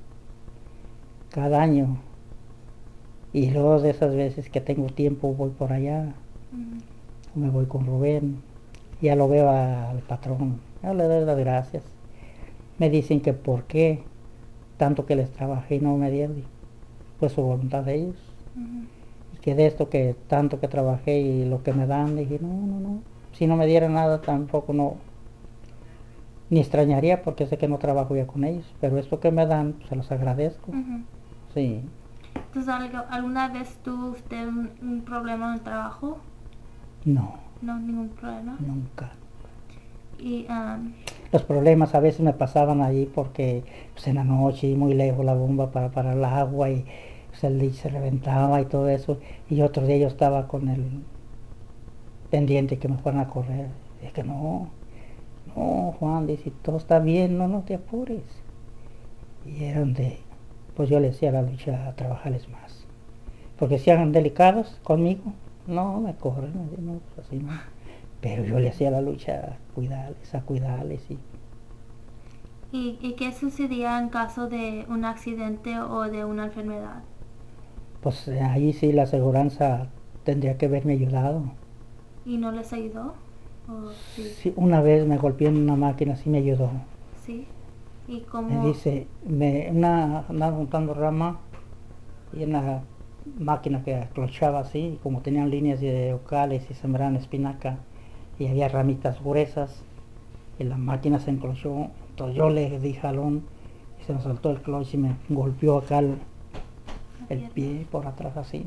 Cada año. Y luego de esas veces que tengo tiempo voy por allá, Mm. me voy con Rubén, ya lo veo al patrón, ya le doy las gracias. Me dicen que por qué tanto que les trabajé y no me dieron, pues su voluntad de ellos. Mm. Y que de esto que tanto que trabajé y lo que me dan, dije, no, no, no. Si no me dieran nada tampoco no, ni extrañaría porque sé que no trabajo ya con ellos, pero esto que me dan, pues, se los agradezco. Ujú. Sí, Entonces, ¿algo- ¿alguna vez tuvo usted un, un problema en el trabajo? no, No, ningún problema. nunca. Y, um, Los problemas a veces me pasaban allí porque pues, en la noche y muy lejos la bomba para parar el agua y pues, el dique se reventaba y todo eso. Y otro día yo estaba con el pendiente que me fueran a correr. Es que no, no, Juan, dice, todo está bien, no, no te apures. Y era donde, pues yo le decía a la lucha a trabajarles más. Porque si eran delicados conmigo, no, me corren, no, pues así no. Pero yo le hacía la lucha a cuidarles, a cuidarles y ¿y, ¿y qué sucedía en caso de un accidente o de una enfermedad? pues eh, ahí sí la aseguranza tendría que haberme ayudado. ¿Y no les ayudó? ¿O sí? Sí, una vez me golpeé en una máquina, sí me ayudó. ¿Sí? ¿Y Me cómo? dice, me, una, andaba juntando rama y una máquina que clochaba así, como tenían líneas de eucales y sembraban espinaca y había ramitas gruesas y la máquina se enclochó, entonces yo le di jalón y se me soltó el cloche y me golpeó acá el, el pie por atrás así.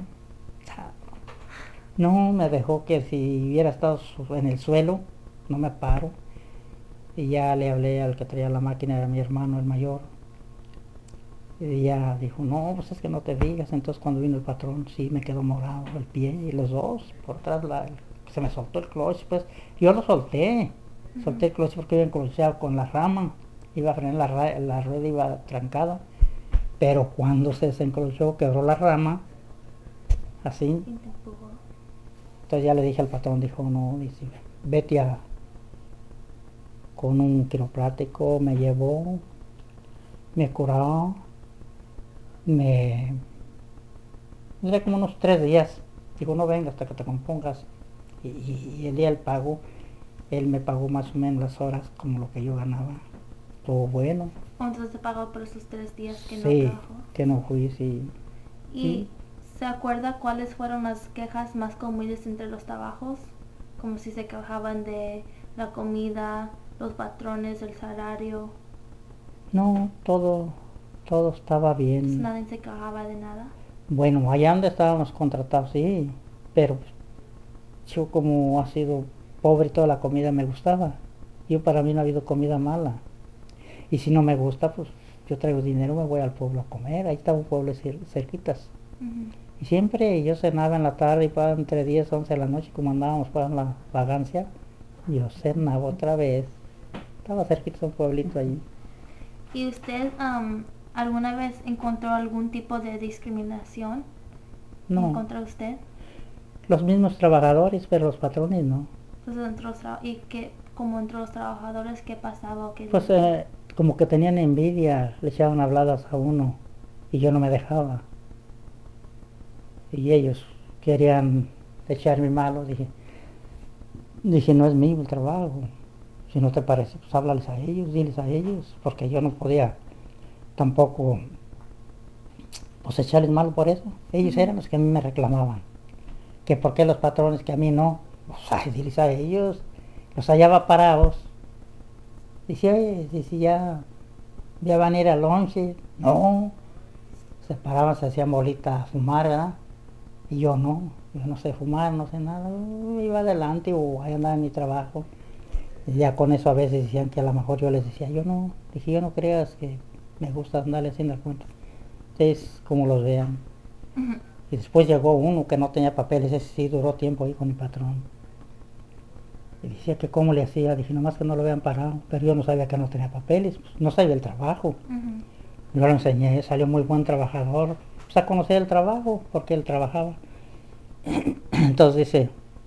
No, me dejó que si hubiera estado en el suelo, no me paro. Y ya le hablé al que traía la máquina, era mi hermano, el mayor. Y ya dijo, no, pues es que no te digas. Entonces cuando vino el patrón, sí, me quedó morado el pie y los dos, por atrás la, se me soltó el clutch, pues yo lo solté. Uh-huh. Solté el clutch porque iba encrochado con la rama, iba a frenar la, la rueda, iba trancada. Pero cuando se desencrochó, quebró la rama, así. Entonces ya le dije al patrón, dijo, no, dice, vete a, con un quiropráctico, me llevó, me curó, me, duré como unos tres días, dijo, no venga hasta que te compongas, y, y, y el día del pago, él me pagó más o menos las horas como lo que yo ganaba, todo bueno. Entonces te pagó por esos tres días que sí, no trabajó. Que no fui, sí. ¿Y sí. se acuerda cuáles fueron las quejas más comunes entre los trabajos? Como si se quejaban de la comida, los patrones, el salario. No, todo, todo estaba bien. Entonces, nadie se quejaba de nada. Bueno, allá donde estábamos contratados, sí, pero yo como ha sido pobre toda la comida me gustaba. Yo para mí no ha habido comida mala. Y si no me gusta, pues yo traigo dinero, me voy al pueblo a comer. Ahí está un pueblo cerquitas. Uh-huh. Y siempre yo cenaba en la tarde y para entre diez, once de la noche, como andábamos para la vagancia, yo cenaba otra vez. Estaba cerquita un pueblito allí. ¿Y usted um, ¿Alguna vez encontró algún tipo de discriminación No, contra usted? los mismos trabajadores, pero los patrones no. Pues entre los tra- y que como entre los trabajadores, ¿qué pasaba o qué Pues decían? eh, como que tenían envidia, le echaban habladas a uno y yo no me dejaba. Y ellos querían echarme malo, dije, dije, no es mío el trabajo. Si no te parece, pues háblales a ellos, diles a ellos, porque yo no podía tampoco pues echarles malo por eso. Ellos Ujú. eran los que a mí me reclamaban. Que por qué los patrones que a mí no, pues ay, diles a ellos, los hallaba parados. Dice, oye, dice, ya, ya van a ir al lonche. No, se paraban, se hacían bolita a fumar, ¿verdad? Y yo no, yo no sé fumar, no sé nada, iba adelante o ahí andaba en mi trabajo. Y ya con eso a veces decían que a lo mejor yo les decía, yo no, dije, yo no creas que me gusta andarle haciendo el cuento. Ustedes como los vean. Ujú. Y después llegó uno que no tenía papeles, ese sí duró tiempo ahí con mi patrón. Y decía que cómo le hacía, dije, nomás que no lo habían parado, pero yo no sabía que no tenía papeles, pues, no sabía el trabajo. Ujú. Yo lo enseñé, salió muy buen trabajador, pues a conocer el trabajo, porque él trabajaba. Entonces dice,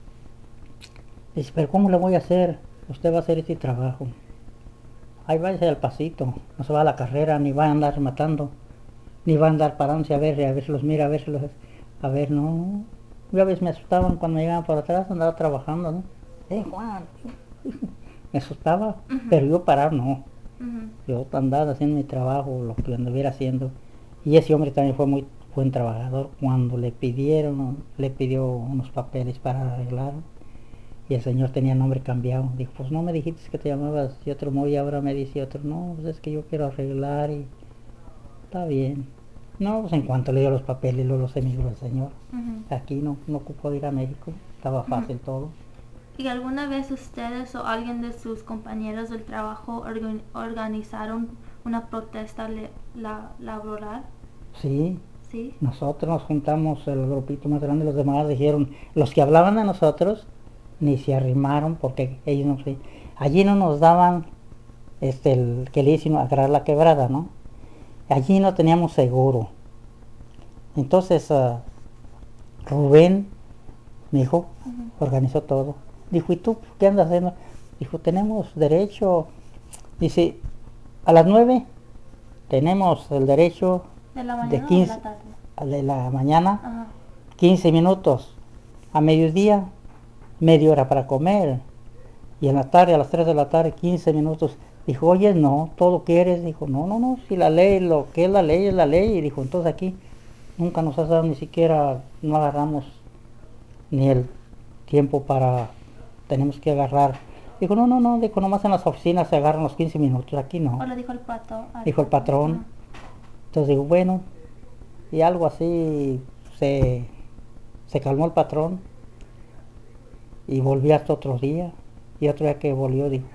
dice, pero ¿cómo le voy a hacer? Usted va a hacer este trabajo. Ahí váyase al pasito, no se va a la carrera, ni va a andar matando, ni va a andar parándose a ver, a ver si los mira, a ver si los... A ver, no. Yo a veces me asustaban cuando me llegaban por atrás, andaba trabajando, ¿no? Eh, Juan, me asustaba, Ujú. pero yo parar no. Ujú. Yo andaba haciendo mi trabajo, lo que anduviera haciendo. Y ese hombre también fue muy buen trabajador. Cuando le pidieron, le pidió unos papeles para arreglar. Y el señor tenía nombre cambiado. Dijo, pues no me dijiste que te llamabas y otro muy, ahora me dice otro, no, pues es que yo quiero arreglar y está bien. No, pues en cuanto le dio los papeles, luego los emigró el señor. Ujú. Aquí no, no ocupó de ir a México, estaba Ujú. fácil todo. ¿Y alguna vez ustedes o alguien de sus compañeros del trabajo organ- organizaron una protesta le- la- laboral? Sí, ¿Sí? nosotros nos juntamos, el grupito más grande, los demás dijeron, los que hablaban de nosotros, ni se arrimaron porque ellos no sé, allí no nos daban este el que le hicieron agarrar la quebrada, ¿no? Allí no teníamos seguro. Entonces uh, Rubén, mi hijo, Ujú. organizó todo. Dijo, ¿y tú qué andas haciendo? Dijo, tenemos derecho, dice, a las nueve tenemos el derecho ¿De la de mañana o de quince la tarde? de la mañana, Ajá. quince minutos. A mediodía, media hora para comer. Y en la tarde, a las tres de la tarde, quince minutos. Dijo, oye, no, todo quieres. Dijo, no, no, no, si la ley, lo que es la ley es la ley. Y dijo, entonces aquí nunca nos has dado ni siquiera, no agarramos ni el tiempo para, tenemos que agarrar. Dijo, no, no, no, dijo, nomás en las oficinas se agarran los quince minutos, aquí ¿O no. le dijo el pato? Al Dijo el pato? patrón. Ajá. Entonces digo, bueno, y algo así se, se calmó el patrón y volví hasta otro día. Y otro día que volvió, dijo,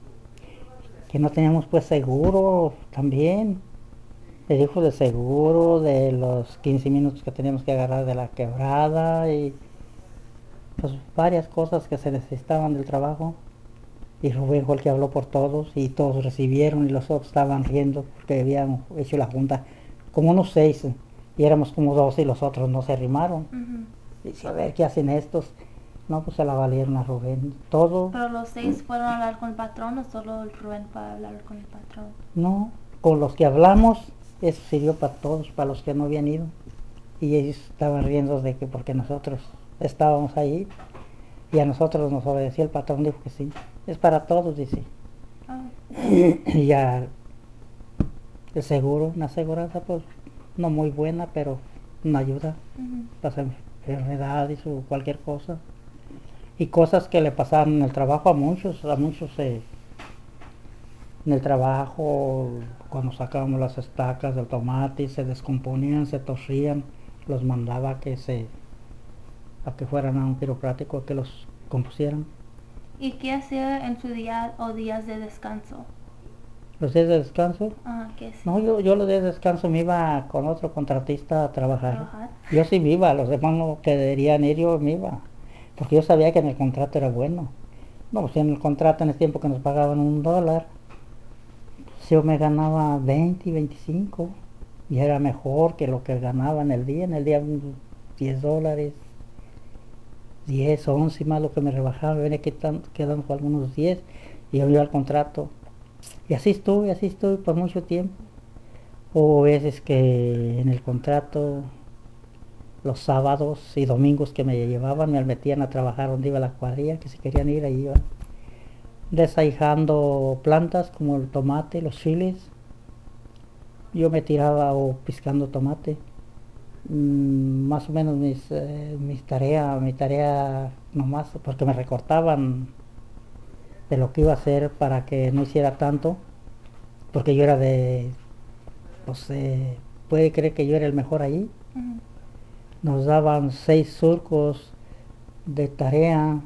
que no teníamos pues seguro también. Le dijo de seguro, de los quince minutos que teníamos que agarrar de la quebrada y pues varias cosas que se necesitaban del trabajo. Y Rubén fue el que habló por todos y todos recibieron y los otros estaban riendo porque habían hecho la junta como unos seis y éramos como dos y los otros no se arrimaron. Ujú. Dice, a ver, ¿qué hacen estos? No, pues se la valieron a Rubén. Todo, ¿Pero los seis fueron a hablar con el patrón o solo el Rubén para hablar con el patrón? no, con los que hablamos, eso sirvió para todos, para los que no habían ido. Y ellos estaban riendo de que porque nosotros estábamos ahí y a nosotros nos obedecía el patrón, dijo que sí. Es para todos, dice. Ah. Y ya el seguro, una aseguranza, pues no muy buena, pero una ayuda Ujú. para las enfermedades o cualquier cosa. Y cosas que le pasaron en el trabajo a muchos, a muchos eh, en el trabajo, cuando sacábamos las estacas del tomate, se descomponían, se torcían, los mandaba a que se a que fueran a un quiropráctico a que los compusieran. ¿Y qué hacía en su día o días de descanso? Los días de descanso, Ah, ¿qué sí? no, yo, yo los días de descanso me iba con otro contratista a trabajar. ¿Trabajar? Yo sí me iba, los demás no querían ir, yo me iba, porque yo sabía que en el contrato era bueno. No, pues en el contrato en ese tiempo que nos pagaban un dólar, yo me ganaba veinte y veinticinco y era mejor que lo que ganaba en el día. En el día unos diez dólares, diez, once más lo que me rebajaba, me venía quedando, quedando por algunos diez y yo iba al contrato. Y así estuve, así estuve por mucho tiempo. Hubo veces que en el contrato, los sábados y domingos que me llevaban, me metían a trabajar donde iba la cuadrilla, que si querían ir ahí iban. Desahijando plantas como el tomate, los chiles. Yo me tiraba o piscando tomate. Mm, más o menos mis, eh, mis tareas, mi tarea nomás, porque me recortaban de lo que iba a hacer para que no hiciera tanto, porque yo era de, pues eh, puede creer que yo era el mejor allí. Ujú. Nos daban seis surcos de tarea,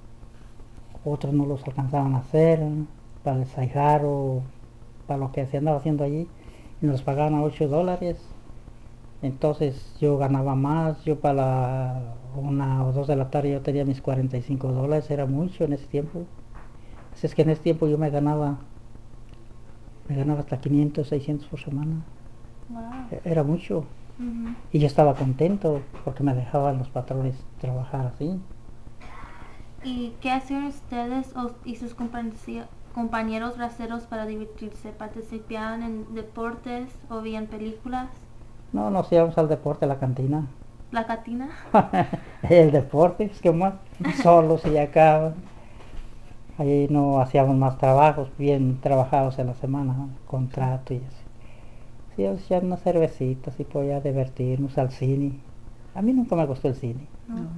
otros no los alcanzaban a hacer, para desajar o para lo que se andaba haciendo allí, y nos pagaban a ocho dólares. Entonces yo ganaba más, yo para la una o dos de la tarde yo tenía mis cuarenta y cinco dólares, era mucho en ese tiempo. Así es que en ese tiempo yo me ganaba, me ganaba hasta quinientos, seiscientos por semana. Wow. E- Era mucho. Ujú. Y yo estaba contento porque me dejaban los patrones trabajar así. ¿Y qué hacían ustedes o- y sus compañci- compañeros raceros para divertirse? ¿Participaban en deportes o veían películas? No, nos íbamos al deporte, a la cantina. ¿La catina? El deporte, es que más solos y acá. Ahí no hacíamos más trabajos, bien trabajados en la semana, ¿no? Contrato y así. Sí, hacían unas cervecitas y podía divertirnos al cine. A mí nunca me gustó el cine. No. No.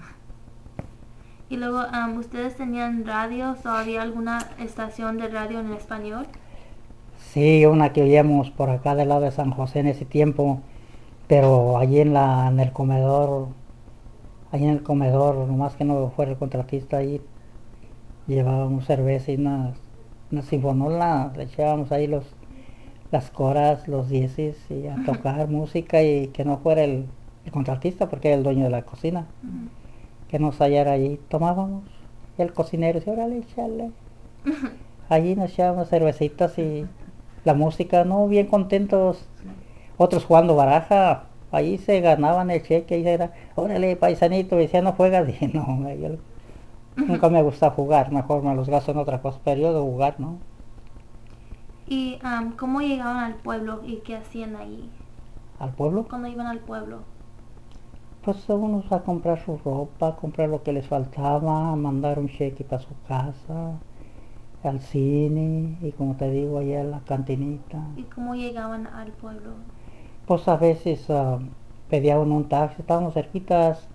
Y luego, um, ¿ustedes tenían radios o había alguna estación de radio en español? Sí, una que oíamos por acá del lado de San José en ese tiempo, pero allí en la, en el comedor, allí en el comedor, nomás que no fuera el contratista, ahí llevábamos cerveza y unas, una sinfonola, le echábamos ahí los, las coras, los dieces y a tocar música y que no fuera el, el contratista porque era el dueño de la cocina, Ujú. que nos hallara allí, tomábamos, y el cocinero decía, órale, échale. Allí nos echábamos cervecitas y la música, no, bien contentos, otros jugando baraja, ahí se ganaban el cheque, ahí era, órale, paisanito, decía, no juegas, dije, no, yo nunca me gusta jugar, mejor me los gasto en otra cosa, pero yo de jugar, ¿no? ¿Y um, cómo llegaban al pueblo y qué hacían ahí? Al pueblo, Cuando iban al pueblo. pues unos a comprar su ropa, a comprar lo que les faltaba, a mandar un cheque para su casa, al cine, y como te digo, allá a la cantinita. ¿Y cómo llegaban al pueblo? Pues a veces uh, pedía uno un taxi, estábamos cerquitas,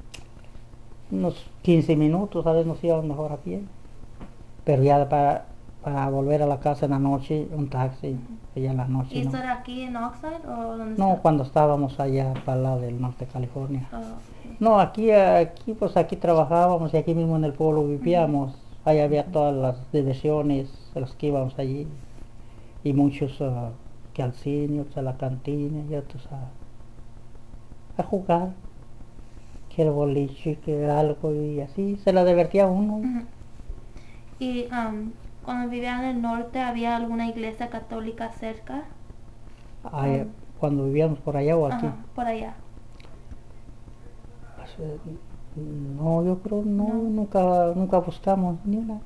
unos quince minutos, a veces nos íbamos mejor a pie. Pero ya para, para volver a la casa en la noche, un taxi, ya en la ¿Y noche, ¿no? esto era aquí en Oxnard o dónde No, está? cuando estábamos allá para el lado del norte de California. Oh, ok. No, aquí, aquí, pues aquí trabajábamos y aquí mismo en el pueblo vivíamos. Ahí había todas las diversiones de los que íbamos allí. Y muchos uh, que al cine, otros a la cantina y otros a, a jugar. Que el boliche, que algo y así. Se la divertía uno. Ujú. ¿Y um, cuando vivían en el norte había alguna iglesia católica cerca? Ahí, Um, cuando vivíamos por allá o aquí. Ajá, por allá. Pues, eh, no, yo creo no, No. nunca, nunca buscamos ni una.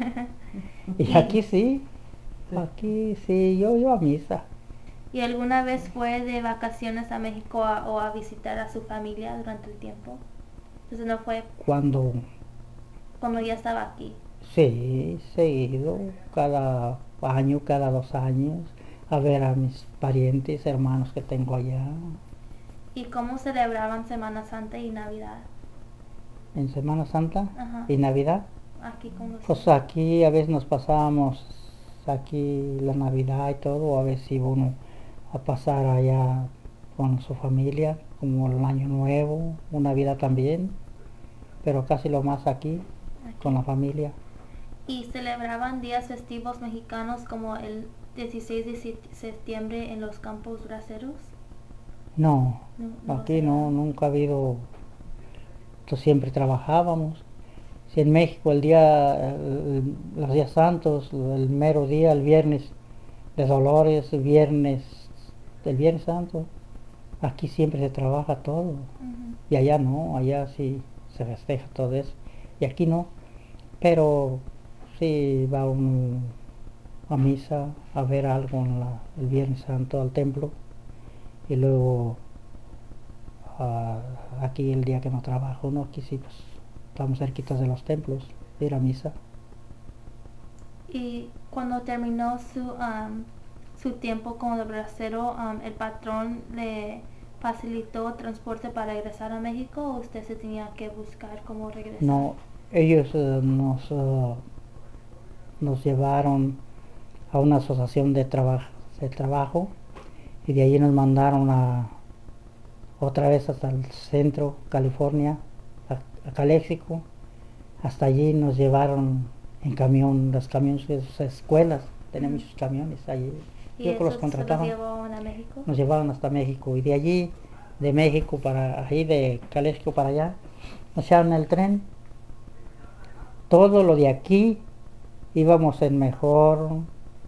Y Y- aquí sí, Sí. aquí sí, yo iba a misa. ¿Y alguna vez fue de vacaciones a México a- o a visitar a su familia durante el tiempo? Entonces no fue Cuando, cuando ya estaba aquí. sí, seguido, cada año, cada dos años, a ver a mis parientes, hermanos que tengo allá. ¿Y cómo celebraban Semana Santa y Navidad? En Semana Santa Ajá. y Navidad. Aquí con los... Pues aquí a veces nos pasábamos aquí la Navidad y todo, a veces iba uno a pasar allá con su familia, como el Año Nuevo, una Navidad también, pero casi lo más aquí, aquí. con la familia. ¿Y celebraban días festivos mexicanos como el dieciséis de se- septiembre en los campos braceros? No, No, no lo aquí no, celebraban. nunca ha habido, nosotros siempre trabajábamos. Si en México el día, el- los días santos, el mero día, el viernes, de Dolores, viernes, del Viernes Santo. Aquí siempre se trabaja todo. Ujú. Y allá no, allá sí se festeja todo eso. Y aquí no. Pero sí va uno a misa, a ver algo en la- el Viernes Santo al templo. Y luego ah, aquí el día que no trabajo, ¿no? Aquí sí, pues estamos cerquitas de los templos, ir a misa. Y cuando terminó su, um, su tiempo como bracero, um, ¿el patrón le facilitó transporte para regresar a México o usted se tenía que buscar cómo regresar? No, ellos eh, nos, eh, nos llevaron a una asociación de, traba- de trabajo y de allí nos mandaron a otra vez hasta el centro, California, a, a Caléxico. Hasta allí nos llevaron en camión, los camiones de sus escuelas, tenían Ujú. muchos camiones allí. ¿Y Yo que los esos se los contrataban, llevaban a México? nos llevaban hasta México y de allí, de México para ahí, de Caléxico para allá, nos echaron el tren. Todo lo de aquí íbamos en mejor,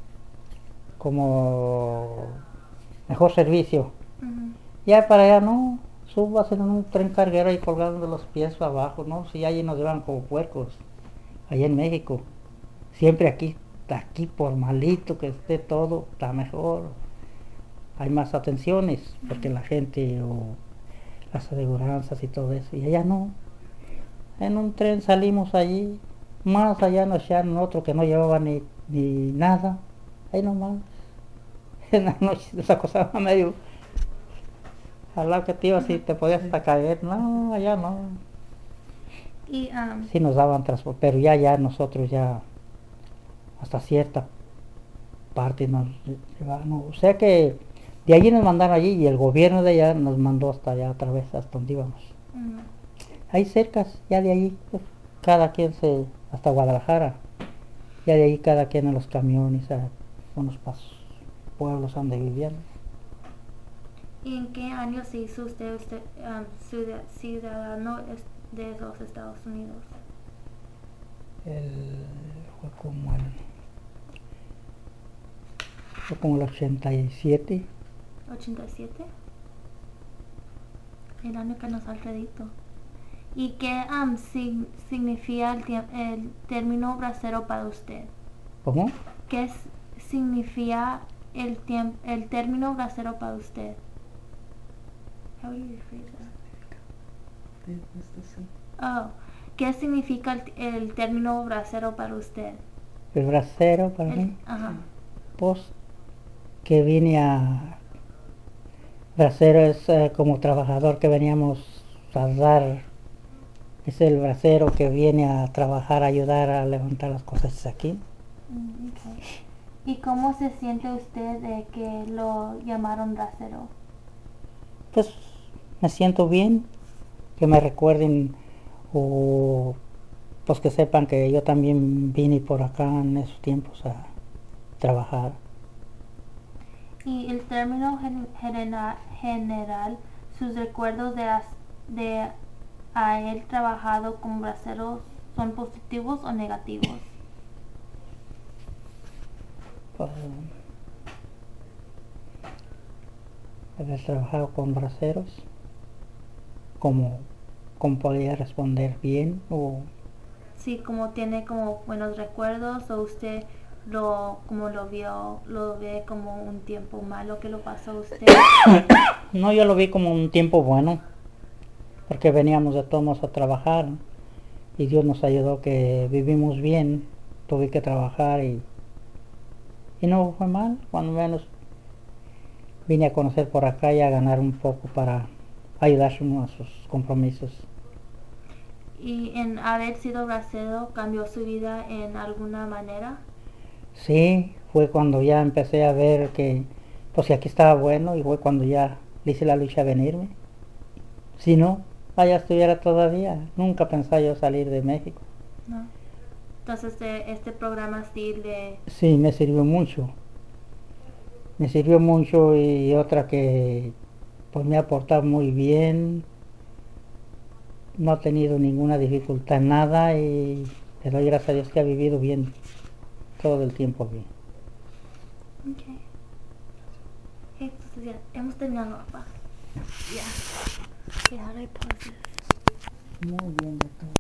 como mejor servicio. Ujú. Ya para allá no, subas en un tren carguero ahí colgando de los pies para abajo, ¿no? Si allí nos llevan como puercos, allá en México. Siempre aquí, aquí por malito que esté todo, está mejor. Hay más atenciones, porque la gente o las aseguranzas y todo eso. Y allá no. En un tren salimos allí, más allá nos echaron otro que no llevaba ni, ni nada. Ahí nomás. En la noche esa cosa medio al lado que te ibas y te podías Sí. hasta caer. No, allá no. Y, um, Sí nos daban transporte, pero ya, ya nosotros ya hasta cierta parte nos llevaban. O sea que de allí nos mandaron allí y el gobierno de allá nos mandó hasta allá otra vez, hasta donde íbamos. ujú. Ahí cercas, ya de allí, pues, cada quien se, hasta Guadalajara, ya de ahí cada quien en los camiones, a unos pasos, pueblos donde vivían. ¿Y en qué año se hizo usted, usted um, ciudad- ciudadano es- de los Estados Unidos? El, fue como el, fue como el ochenta y siete. ¿ochenta y siete? El año que nos alrededito. ¿Y qué um, sig- significa el, tie- el término bracero para usted? ¿Cómo? ¿Qué s- significa el, tiemp- el término bracero para usted? How do you rephrase that? Sí, esto sí. Oh, ¿qué significa el, el término bracero para usted? El bracero para El- mí, ajá. pues que vine a bracero es eh, como trabajador que veníamos a dar, es el bracero que viene a trabajar, a ayudar a levantar las cosas aquí. Mm, okay. ¿Y cómo se siente usted de que lo llamaron bracero? Pues me siento bien, que me recuerden o pues que sepan que yo también vine por acá en esos tiempos a trabajar. Y el término gen- genera- general, sus recuerdos de, as- de haber trabajado como bracero son positivos o negativos. Pues, haber trabajado con braceros, como, como podía responder bien o Sí, como tiene como buenos recuerdos o usted lo como lo vio, lo ve como un tiempo malo que lo pasó usted. no, yo lo vi como un tiempo bueno, porque veníamos de todos a trabajar y Dios nos ayudó que vivimos bien, tuve que trabajar y, y no fue mal, cuando menos vine a conocer por acá y a ganar un poco para ayudar a sus compromisos. Y en haber sido bracero cambió su vida en alguna manera. Sí, fue cuando ya empecé a ver que pues que aquí estaba bueno y fue cuando ya le hice la lucha a venirme. Si no, allá estuviera todavía. Nunca pensaba yo salir de México. ¿No? Entonces este, este programa sí le... Sí, me sirvió mucho. Me sirvió mucho y otra que pues me ha portado muy bien. No he tenido ninguna dificultad en nada y le doy gracias a Dios que ha vivido bien todo el tiempo bien. Okay. Entonces ya, hemos terminado, papá. Ya. Ya, ahora hay pauses. Muy bien, doctor.